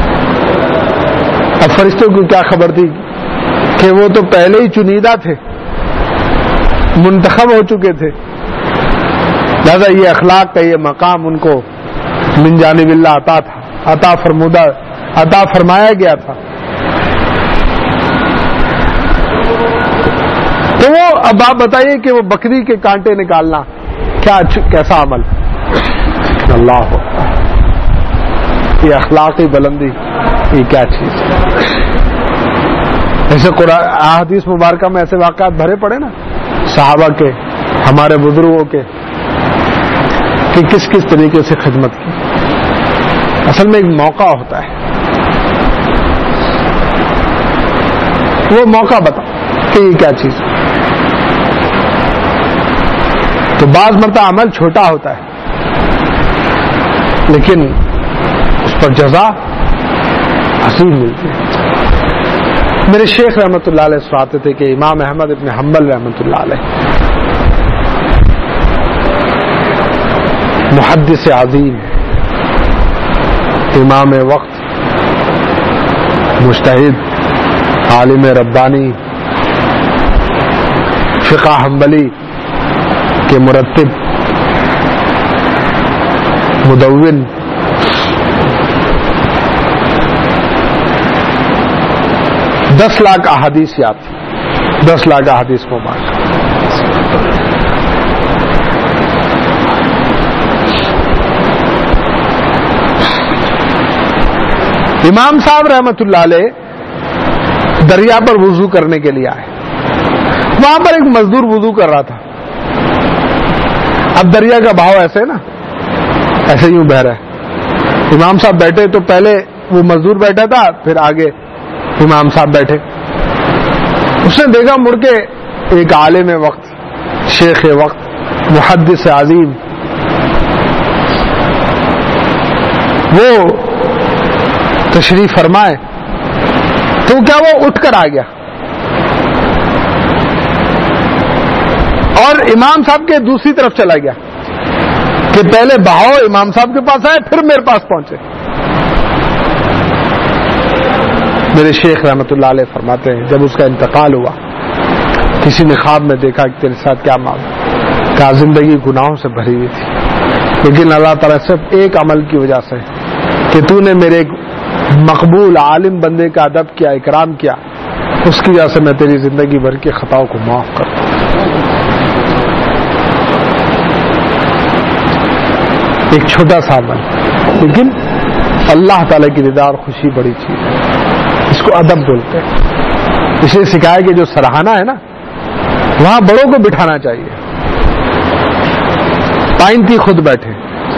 اب فرشتوں کو کیا خبر تھی کہ وہ تو پہلے ہی چنیدہ تھے، منتخب ہو چکے تھے، لہذا یہ اخلاق کا یہ مقام ان کو من جانب اللہ عطا تھا، عطا فرمودہ عطا فرمایا گیا تھا. تو وہ اب آپ بتائیے کہ وہ بکری کے کانٹے نکالنا کیا کیسا عمل؟ اللہ یہ اخلاقی بلندی یہ کیا چیز ہے؟ ایسے قرآن احادیث مبارکہ میں ایسے واقعات بھرے پڑے نا صحابہ کے، ہمارے بزرگوں کے، کہ کس کس طریقے سے خدمت کی. اصل میں ایک موقع ہوتا ہے، وہ موقع بتا کہ یہ کیا چیز ہے. تو بعض مرتبہ عمل چھوٹا ہوتا ہے لیکن اس پر جزا عظیم ملتی ہے. میرے شیخ رحمت اللہ علیہ سناتے تھے کہ امام احمد ابن حنبل رحمت اللہ علیہ محدث عظیم، امام وقت، مجتہد، عالم ربانی، فقہ حنبلی کے مرتب، مدون، دس لاکھ احادیث یاد تھی، دس لاکھ احادیث مبارک. امام صاحب رحمت اللہ علیہ دریا پر وضو کرنے کے لیے آئے. وہاں پر ایک مزدور وضو کر رہا تھا. اب دریا کا بہاؤ ایسے نا، ایسے یوں بہ رہا ہے. امام صاحب بیٹھے تو پہلے وہ مزدور بیٹھا تھا، پھر آگے امام صاحب بیٹھے. اس نے دیکھا مڑ کے ایک عالم وقت، شیخ وقت، محدث عظیم، وہ تشریف فرمائے تو کیا وہ اٹھ کر آ گیا اور امام صاحب کے دوسری طرف چلا گیا کہ پہلے بہاؤ امام صاحب کے پاس آئے پھر میرے پاس پہنچے. میرے شیخ رحمت اللہ علیہ فرماتے ہیں جب اس کا انتقال ہوا، کسی نے خواب میں دیکھا کہ تیرے ساتھ کیا معاملہ، کہا زندگی گناہوں سے بھری ہوئی تھی، لیکن اللہ تعالیٰ صرف ایک عمل کی وجہ سے کہ تو نے میرے مقبول عالم بندے کا ادب کیا، اکرام کیا، اس کی وجہ سے میں تیری زندگی بھر کی خطاؤں کو معاف کرتا ہوں. ایک چھوٹا سا عمل، لیکن اللہ تعالیٰ کی رضا اور خوشی بڑی چیز ہے. اس کو ادب بولتے ہیں. اسے سکھایا کہ جو سراہنا ہے نا وہاں بڑوں کو بٹھانا چاہیے، پائنتی خود بیٹھے.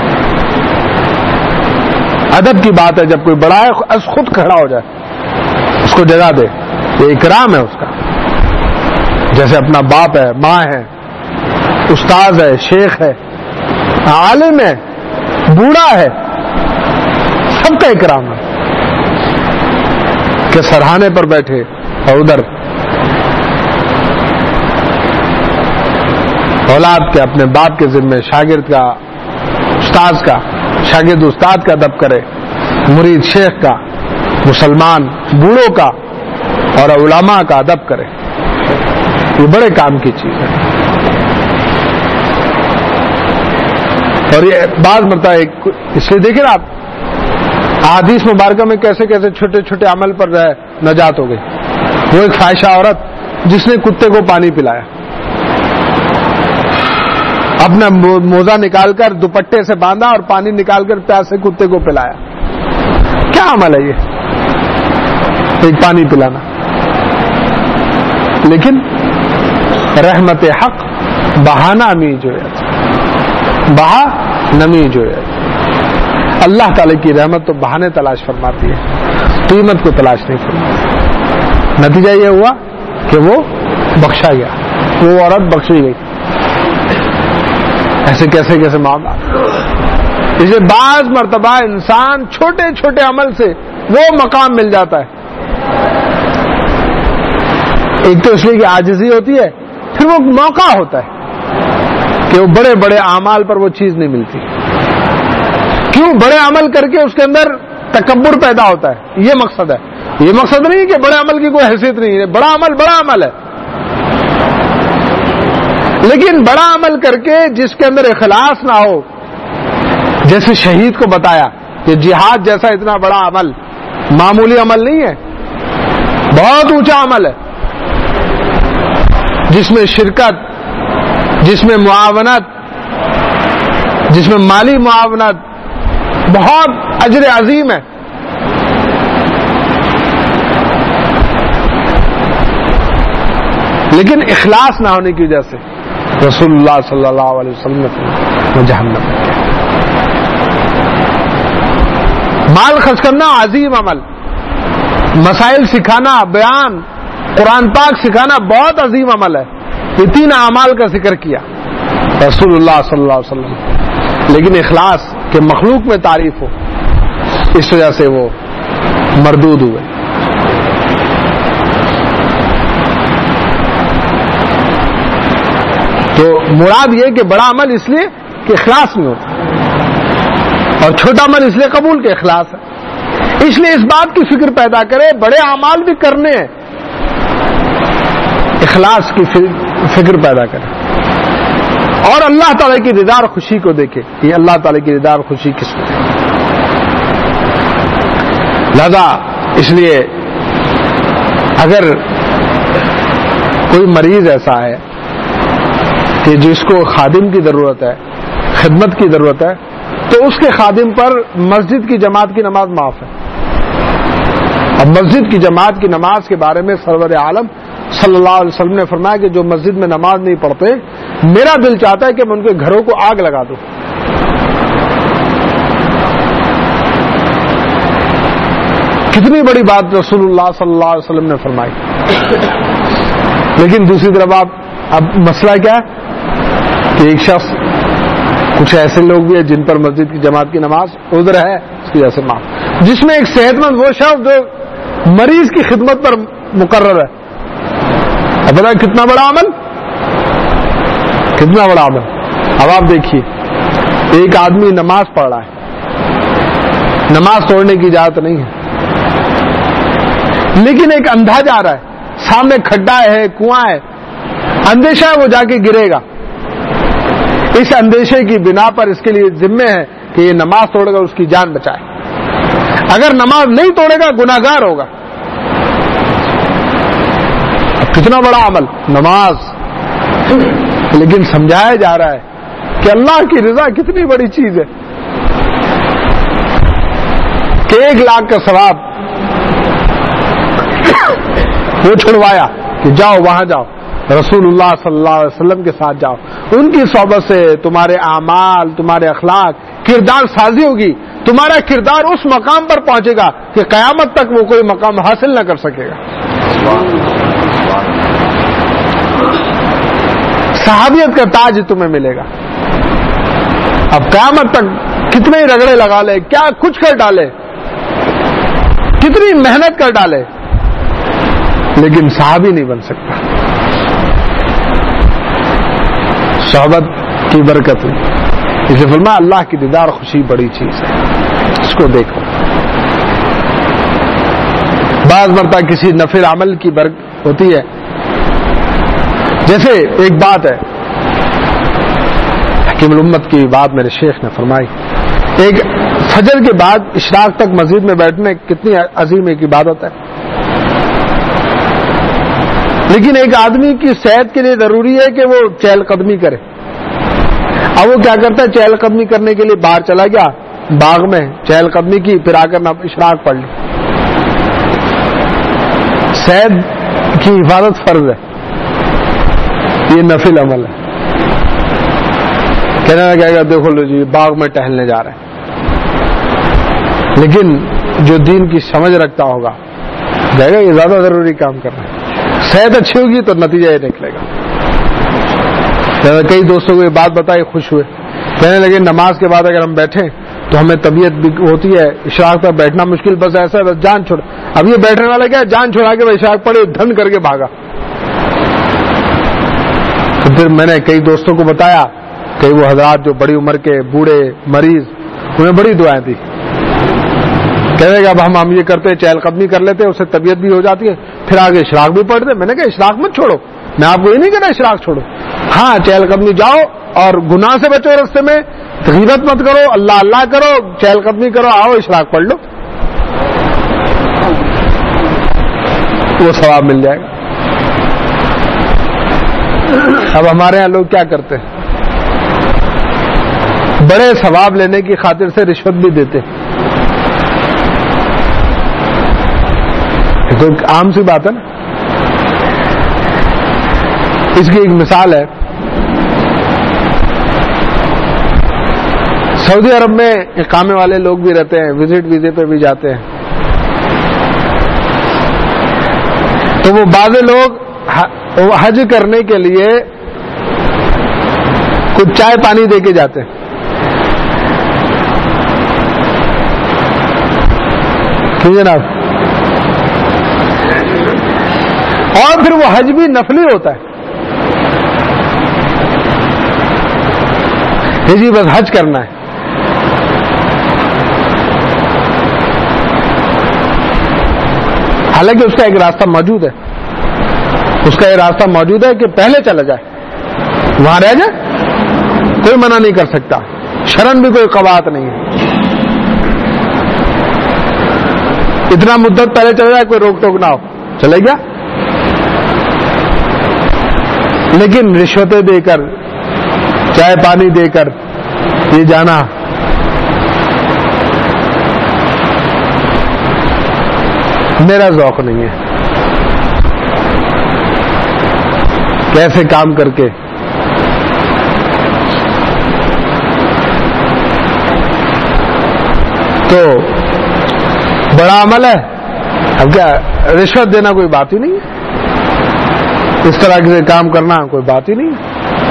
ادب کی بات ہے جب کوئی بڑا ہے از خود کھڑا ہو جائے، اس کو جگہ دے، یہ اکرام ہے اس کا. جیسے اپنا باپ ہے، ماں ہے، استاد ہے، شیخ ہے، عالم ہے، بوڑھا ہے، سب کا اکرام ہے کہ سرہانے پر بیٹھے اور ادھر اولاد کے اپنے باپ کے ذمے، شاگرد کا استاد کا، شاگرد استاد کا ادب کرے، مرید شیخ کا، مسلمان بوڑھوں کا اور علماء کا ادب کرے. یہ بڑے کام کی چیز ہے. اور یہ بعض مرتبہ اس سے دیکھیں آپ احادیث مبارکہ میں کیسے کیسے چھوٹے چھوٹے عمل پر نجات ہو گئی. وہ ایک فاحشہ عورت جس نے کتے کو پانی پلایا، اپنا موزہ نکال کر دوپٹے سے باندھا اور پانی نکال کر پیاسے کتے کو پلایا. کیا عمل ہے یہ؟ ایک پانی پلانا. لیکن رحمت حق بہانہ می جو ہے بہا نمی جو ہے. اللہ تعالی کی رحمت تو بہانے تلاش فرماتی ہے، قیمت کو تلاش نہیں فرماتی. نتیجہ یہ ہوا کہ وہ بخشا گیا، وہ عورت بخشی گئی. ایسے کیسے کیسے معاملہ. اسے بعض مرتبہ انسان چھوٹے چھوٹے عمل سے وہ مقام مل جاتا ہے. ایک تو اس لیے کہ عاجزی ہوتی ہے، پھر وہ موقع ہوتا ہے کہ وہ بڑے بڑے اعمال پر وہ چیز نہیں ملتی. کیوں؟ بڑے عمل کر کے اس کے اندر تکبر پیدا ہوتا ہے. یہ مقصد ہے. یہ مقصد نہیں کہ بڑے عمل کی کوئی حیثیت نہیں ہے. بڑا عمل بڑا عمل ہے، لیکن بڑا عمل کر کے جس کے اندر اخلاص نہ ہو، جیسے شہید کو بتایا کہ جہاد جیسا اتنا بڑا عمل معمولی عمل نہیں ہے، بہت اونچا عمل ہے، جس میں شرکت، جس میں معاونت، جس میں مالی معاونت، بہت اجر عظیم ہے. لیکن اخلاص نہ ہونے کی وجہ سے رسول اللہ صلی اللہ علیہ وسلم نے جہنم. مال خرچ کرنا عظیم عمل، مسائل سکھانا، بیان، قرآن پاک سکھانا بہت عظیم عمل ہے. یہ تین اعمال کا ذکر کیا رسول اللہ صلی اللہ علیہ وسلم. لیکن اخلاص کہ مخلوق میں تعریف ہو، اس وجہ سے وہ مردود ہوئے. تو مراد یہ کہ بڑا عمل اس لیے کہ اخلاص نہیں ہوتا، اور چھوٹا عمل اس لیے قبول کہ اخلاص ہے. اس لیے اس بات کی فکر پیدا کرے بڑے اعمال بھی کرنے ہیں، اخلاص کی فکر پیدا کرے اور اللہ تعالی کی رضا اور خوشی کو دیکھے. یہ اللہ تعالی کی رضا اور خوشی کس کو ہے؟ لہذا اس لیے اگر کوئی مریض ایسا ہے کہ جس کو خادم کی ضرورت ہے، خدمت کی ضرورت ہے، تو اس کے خادم پر مسجد کی جماعت کی نماز معاف ہے. اب مسجد کی جماعت کی نماز کے بارے میں سرور عالم صلی اللہ علیہ وسلم نے فرمایا کہ جو مسجد میں نماز نہیں پڑھتے، میرا دل چاہتا ہے کہ میں ان کے گھروں کو آگ لگا دوں. کتنی بڑی بات رسول اللہ صلی اللہ علیہ وسلم نے فرمائی. لیکن دوسری طرف آپ اب مسئلہ کیا ہے کہ ایک شخص، کچھ ایسے لوگ بھی ہیں جن پر مسجد کی جماعت کی نماز عذر ہے، اس کی وجہ سے معاف. جس میں ایک صحت مند وہ شخص جو مریض کی خدمت پر مقرر ہے. اب بتائیں کتنا بڑا عمل، کتنا بڑا عمل. اب آپ دیکھیے ایک آدمی نماز پڑھ رہا ہے، نماز توڑنے کی اجازت نہیں ہے، لیکن ایک اندھا جا رہا ہے، سامنے کھڈا ہے، کنواں ہے، اندیشہ ہے وہ جا کے گرے گا. اس اندیشے کی بنا پر اس کے لیے ذمہ ہے کہ یہ نماز توڑے گا، اس کی جان بچائے. اگر نماز نہیں توڑے گا گناہگار ہوگا. کتنا بڑا عمل نماز، لیکن سمجھایا جا رہا ہے کہ اللہ کی رضا کتنی بڑی چیز ہے کہ ایک لاکھ کا ثواب وہ چھڑوایا کہ جاؤ وہاں جاؤ، رسول اللہ صلی اللہ علیہ وسلم کے ساتھ جاؤ. ان کی صحبت سے تمہارے اعمال، تمہارے اخلاق، کردار سازی ہوگی. تمہارا کردار اس مقام پر پہنچے گا کہ قیامت تک وہ کوئی مقام حاصل نہ کر سکے گا. صحابیت کا تاج تمہیں ملے گا. اب قیامت تک کتنے رگڑے لگا لے، کیا کچھ کر ڈالے، کتنی محنت کر ڈالے، لیکن صحابی نہیں بن سکتا. صحبت کی برکت ہوئی. اسے فرمایا اللہ کی دیدار خوشی بڑی چیز ہے, اس کو دیکھو. بعض مرتبہ کسی نفل عمل کی برکت ہوتی ہے. جیسے ایک بات ہے حکیم الامت کی بات میرے شیخ نے فرمائی, ایک فجر کے بعد اشراق تک مسجد میں بیٹھنے کتنی عظیم ایک عبادت ہے, لیکن ایک آدمی کی صحت کے لیے ضروری ہے کہ وہ چہل قدمی کرے. اب وہ کیا کرتا ہے, چہل قدمی کرنے کے لیے باہر چلا گیا, باغ میں چہل قدمی کی, پھر آ کر اشراق پڑھ لی. صحت کی حفاظت فرض ہے, یہ نفل عمل ہے. کہنے لگے گا دیکھو لو جی باغ میں ٹہلنے جا رہے ہیں, لیکن جو دین کی سمجھ رکھتا ہوگا کہے گا یہ زیادہ ضروری کام کر رہا ہے. صحت اچھی ہوگی تو نتیجہ یہ نکلے گا. کئی دوستوں کو یہ بات بتائی, خوش ہوئے, کہنے لگے نماز کے بعد اگر ہم بیٹھیں تو ہمیں طبیعت بھی ہوتی ہے, اشراق تک بیٹھنا مشکل, بس ایسا ہے بس جان چھوڑ. اب یہ بیٹھنے والا کیا جان چھوڑا کے اشراق پڑے, دھن کر کے بھاگا. تو پھر میں نے کئی دوستوں کو بتایا, کئی وہ حضرات جو بڑی عمر کے بوڑھے مریض, انہیں بڑی دعائیں دی. کہنے گا اب ہم ہم یہ کرتے ہیں چہل قدمی کر لیتے ہیں, اس سے طبیعت بھی ہو جاتی ہے, پھر آگے اشراق بھی پڑھتے. میں نے کہا اشراق مت چھوڑو, میں آپ کو یہ نہیں کہنا اشراق چھوڑو, ہاں چہل قدمی جاؤ اور گناہ سے بچو, رستے میں غیبت مت کرو, اللہ اللہ کرو, چہل قدمی کرو, آؤ اشراق پڑھ لو, وہ ثواب مل جائے گا. اب ہمارے یہاں لوگ کیا کرتے ہیں, بڑے ثواب لینے کی خاطر سے رشوت بھی دیتے. تو عام سی بات ہے نا. اس کی ایک مثال ہے, سعودی عرب میں اقامے والے لوگ بھی رہتے ہیں, وزٹ ویزے پہ بھی جاتے ہیں. تو وہ بعض لوگ حج کرنے کے لیے کچھ چائے پانی دے کے جاتے ہیں. ٹھیک ہے جناب, اور پھر وہ حج بھی نفلی ہوتا ہے. جی بس حج کرنا ہے. حالانکہ اس کا ایک راستہ موجود ہے, اس کا یہ راستہ موجود ہے کہ پہلے چلا جائے, وہاں رہ جائے, کوئی منع نہیں کر سکتا, شرن بھی کوئی قواعد نہیں ہے. اتنا مدت پہلے چلا جائے, کوئی روک ٹوک نہ ہو, چلے گیا. لیکن رشوتیں دے کر, چائے پانی دے کر یہ جانا, میرا ذوق نہیں ہے. کیسے کام کر کے تو بڑا عمل ہے. اب کیا رشوت دینا کوئی بات ہی نہیں ہے, اس طرح سے کام کرنا کوئی بات ہی نہیں ہے.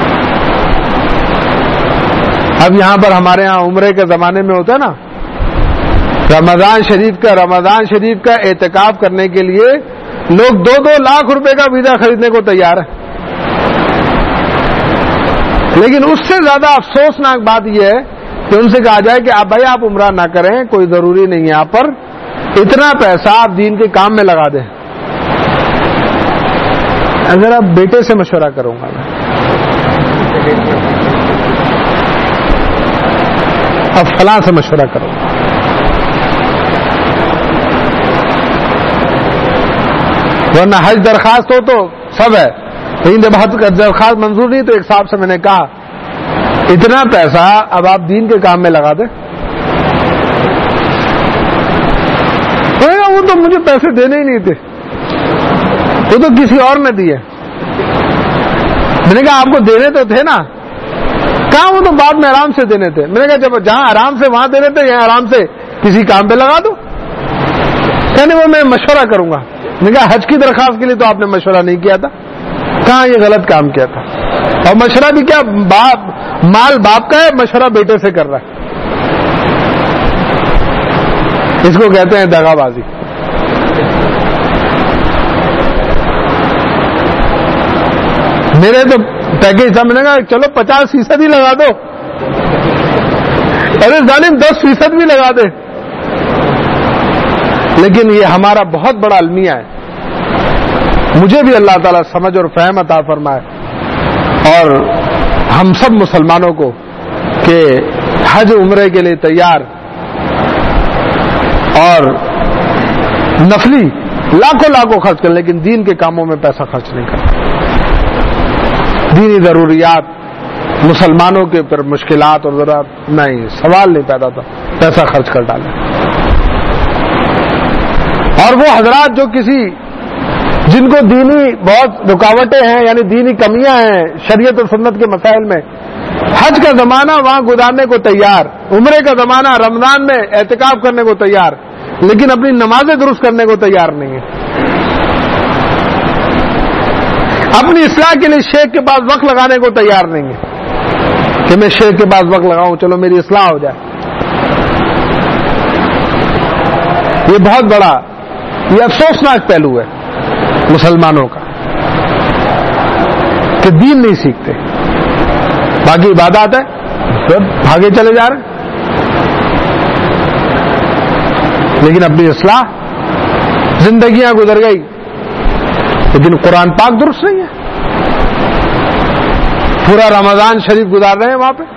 اب یہاں پر ہمارے ہاں عمرے کے زمانے میں ہوتا ہے نا, رمضان شریف کا رمضان شریف کا اعتکاف کرنے کے لیے لوگ دو دو لاکھ روپے کا ویزا خریدنے کو تیار ہے. لیکن اس سے زیادہ افسوسناک بات یہ ہے کہ ان سے کہا جائے کہ آپ بھائی آپ عمرہ نہ کریں, کوئی ضروری نہیں ہے آپ پر, اتنا پیسہ آپ دین کے کام میں لگا دیں. اگر آپ بیٹے سے مشورہ کروں گا میں, اب فلاں سے مشورہ کرو, ورنہ حج درخواست ہو تو سب ہے, لیکن جب حج درخواست منظور نہیں تو ایک صاحب سے میں نے کہا اتنا پیسہ اب آپ دین کے کام میں لگا دیں. وہ تو مجھے پیسے دینے ہی نہیں تھے, وہ تو کسی اور نے دیے. میں نے کہا آپ کو دینے تو تھے نا, کہاں وہ تو بعد میں آرام سے دینے تھے. میں نے کہا جب جہاں آرام سے وہاں دینے تھے, یہاں آرام سے کسی کام پہ لگا دو. کہنے وہ میں مشورہ کروں گا. میں نے کہا حج کی درخواست کے لیے تو آپ نے مشورہ نہیں کیا تھا, کہاں یہ غلط کام کیا تھا. اور مشورہ بھی کیا, باپ مال باپ کا ہے, مشورہ بیٹے سے کر رہا ہے. اس کو کہتے ہیں دغا بازی. میرے تو پیکیج سمجھنے کا چلو پچاس فیصد ہی لگا دو، ارے ظالم دس فیصد بھی لگا دے. لیکن یہ ہمارا بہت بڑا المیہ ہے. مجھے بھی اللہ تعالیٰ سمجھ اور فہم عطا فرمائے، اور ہم سب مسلمانوں کو کہ حج عمرے کے لیے تیار اور نفلی لاکھوں لاکھوں خرچ کریں، لیکن دین کے کاموں میں پیسہ خرچ نہیں کرنا. دینی ضروریات، مسلمانوں کے اوپر مشکلات اور ضرورت نہیں، سوال نہیں پیدا تھا، پیسہ خرچ کر ڈالیں. اور وہ حضرات جو کسی جن کو دینی بہت رکاوٹیں ہیں، یعنی دینی کمیاں ہیں شریعت اور سنت کے مسائل میں، حج کا زمانہ وہاں گزارنے کو تیار، عمرے کا زمانہ رمضان میں اعتکاف کرنے کو تیار، لیکن اپنی نمازیں درست کرنے کو تیار نہیں ہے. اپنی اصلاح کے لیے شیخ کے پاس وقت لگانے کو تیار نہیں ہے کہ میں شیخ کے پاس وقت لگاؤں چلو میری اصلاح ہو جائے. یہ بہت بڑا، یہ افسوسناک پہلو ہے مسلمانوں کا کہ دین نہیں سیکھتے، باقی عبادات ہے سب بھاگے چلے جا رہے، لیکن اپنی اصلاح، زندگیاں گزر گئی لیکن قرآن پاک درست نہیں ہے. پورا رمضان شریف گزار رہے ہیں وہاں پہ.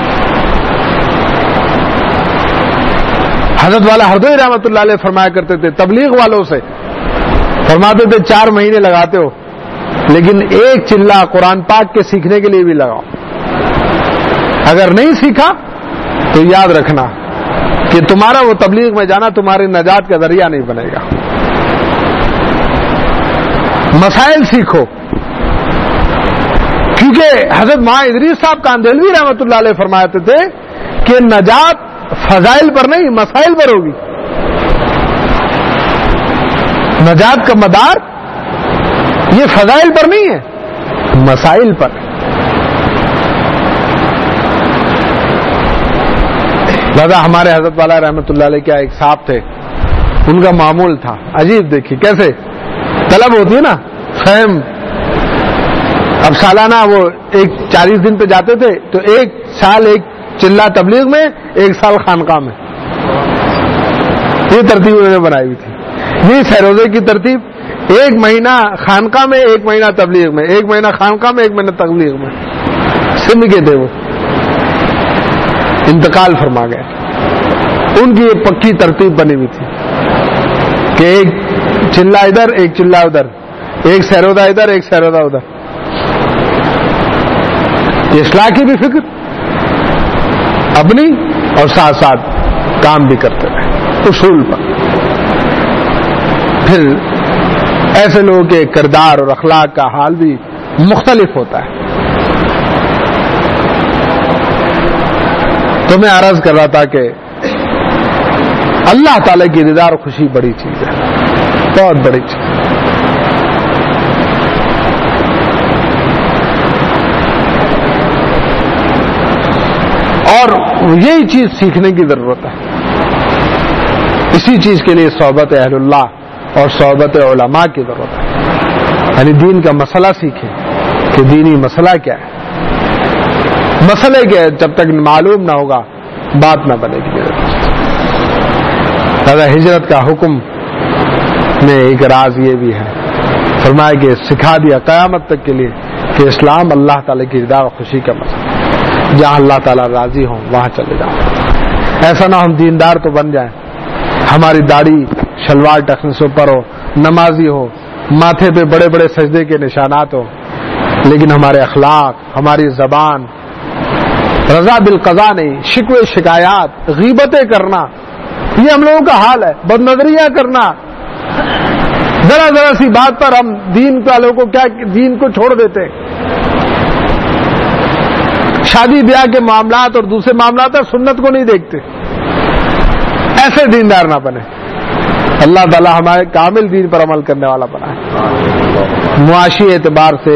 حضرت والا ہردوئی رحمۃ اللہ علیہ فرمایا کرتے تھے تبلیغ والوں سے، فرماتے تھے چار مہینے لگاتے ہو لیکن ایک چلہ قرآن پاک کے سیکھنے کے لیے بھی لگاؤ. اگر نہیں سیکھا تو یاد رکھنا کہ تمہارا وہ تبلیغ میں جانا تمہاری نجات کا ذریعہ نہیں بنے گا. مسائل سیکھو، کیونکہ حضرت ماں ادریس صاحب کاندھلوی رحمۃ اللہ علیہ فرماتے تھے کہ نجات فضائل پر نہیں مسائل پر ہوگی. نجات کا مدار یہ فضائل پر نہیں ہے، مسائل پر. دادا ہمارے حضرت والا رحمۃ اللہ علیہ کیا ایک صاحب تھے، ان کا معمول تھا عجیب، دیکھیے کیسے طلب ہوتی ہے نا فہم. اب سالانہ وہ ایک چالیس دن پہ جاتے تھے تو ایک سال ایک چلہ تبلیغ میں، ایک سال خانقاہ میں. یہ ترتیب انہوں نے بنائی ہوئی تھی. یہ سہروزے کی ترتیب، ایک مہینہ خانقاہ میں، ایک مہینہ تبلیغ میں، ایک مہینہ خانقاہ میں، ایک مہینہ تبلیغ میں. سندھ کے تھے وہ، انتقال فرما گئے. ان کی یہ پکی ترتیب بنی ہوئی تھی کہ ایک چلہ ادھر ایک چلہ ادھر، ایک سہروزہ ادھر ایک سہروزہ ادھر. یہ اصلاح کی بھی فکر اپنی اور ساتھ ساتھ کام بھی کرتے رہے اصول پر. پھر ایسے لوگوں کے کردار اور اخلاق کا حال بھی مختلف ہوتا ہے. تو میں عرض کر رہا تھا کہ اللہ تعالی کی رضا اور خوشی بڑی چیز ہے، بہت بڑی چیز. اور یہی چیز سیکھنے کی ضرورت ہے. اسی چیز کے لیے صحبت اہل اللہ اور صحبت علماء کی ضرورت ہے. یعنی دین کا مسئلہ سیکھیں کہ دینی مسئلہ کیا ہے، مسئلے کے جب تک معلوم نہ ہوگا بات نہ بنے گی. لہذا ہجرت کا حکم میں ایک راز یہ بھی ہے، فرمایا کہ سکھا دیا قیامت تک کے لیے کہ اسلام اللہ تعالی کی رضا اور خوشی کا مسئلہ، جہاں اللہ تعالیٰ راضی ہوں وہاں چلے جاؤ. ایسا نہ ہم دیندار تو بن جائیں، ہماری داڑھی شلوار ٹخنے سے اوپر ہو، نمازی ہو، ماتھے پہ بڑے بڑے سجدے کے نشانات ہو، لیکن ہمارے اخلاق، ہماری زبان رضا بالقضاء نہیں، شکوے شکایات، غیبتیں کرنا، یہ ہم لوگوں کا حال ہے. بد نظریاں کرنا، ذرا ذرا سی بات پر ہم دین والوں کو کیا دین کو چھوڑ دیتے. شادی بیاہ کے معاملات اور دوسرے معاملات ہیں سنت کو نہیں دیکھتے. ایسے دیندار نہ بنے. اللہ تعالیٰ ہمارے کامل دین پر عمل کرنے والا بنائے. معاشی اعتبار سے،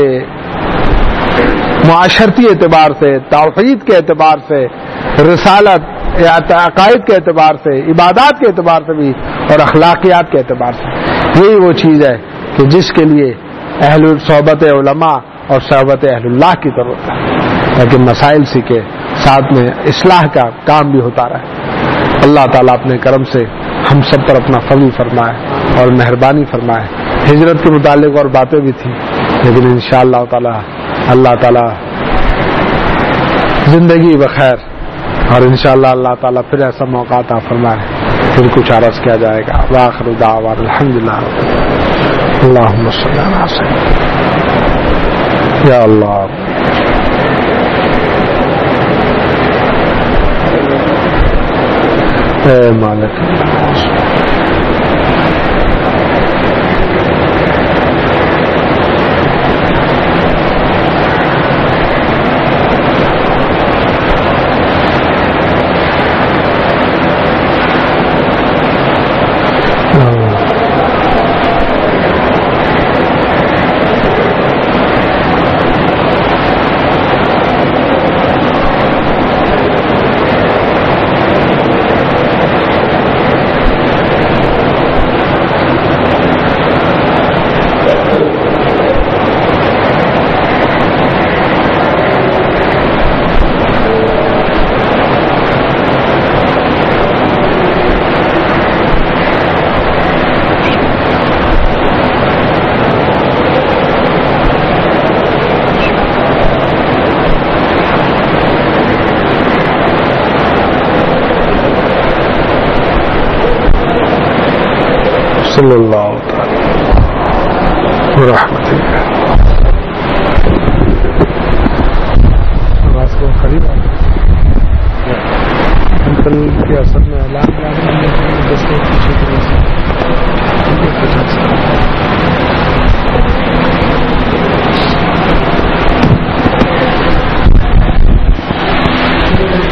معاشرتی اعتبار سے، توحید کے اعتبار سے، رسالت یا عقائد کے اعتبار سے، عبادات کے اعتبار سے بھی، اور اخلاقیات کے اعتبار سے. یہی وہ چیز ہے کہ جس کے لیے اہل صحبت علماء اور صحبت اہل اللہ کی ضرورت ہے تاکہ مسائل سیکھے، ساتھ میں اصلاح کا کام بھی ہوتا رہے۔ اللہ تعالیٰ اپنے کرم سے ہم سب پر اپنا فضل فرمائے اور مہربانی فرمائے۔ ہجرت کے متعلق اور باتیں بھی تھیں، لیکن انشاءاللہ تعالیٰ اللہ تعالیٰ زندگی بخیر، اور انشاءاللہ اللہ تعالیٰ پھر ایسا موقع عطا فرمائے پھر کچھ عرض کیا جائے گا۔ وآخر دعوانا الحمدللہ، اللہم صلی علی سیدنا یا اللہ۔ اے مالک صلی اللہ تعالی ورحمۃ اللہ۔ نماز کو قریب آ گیا، کل کے اثر میں اعلان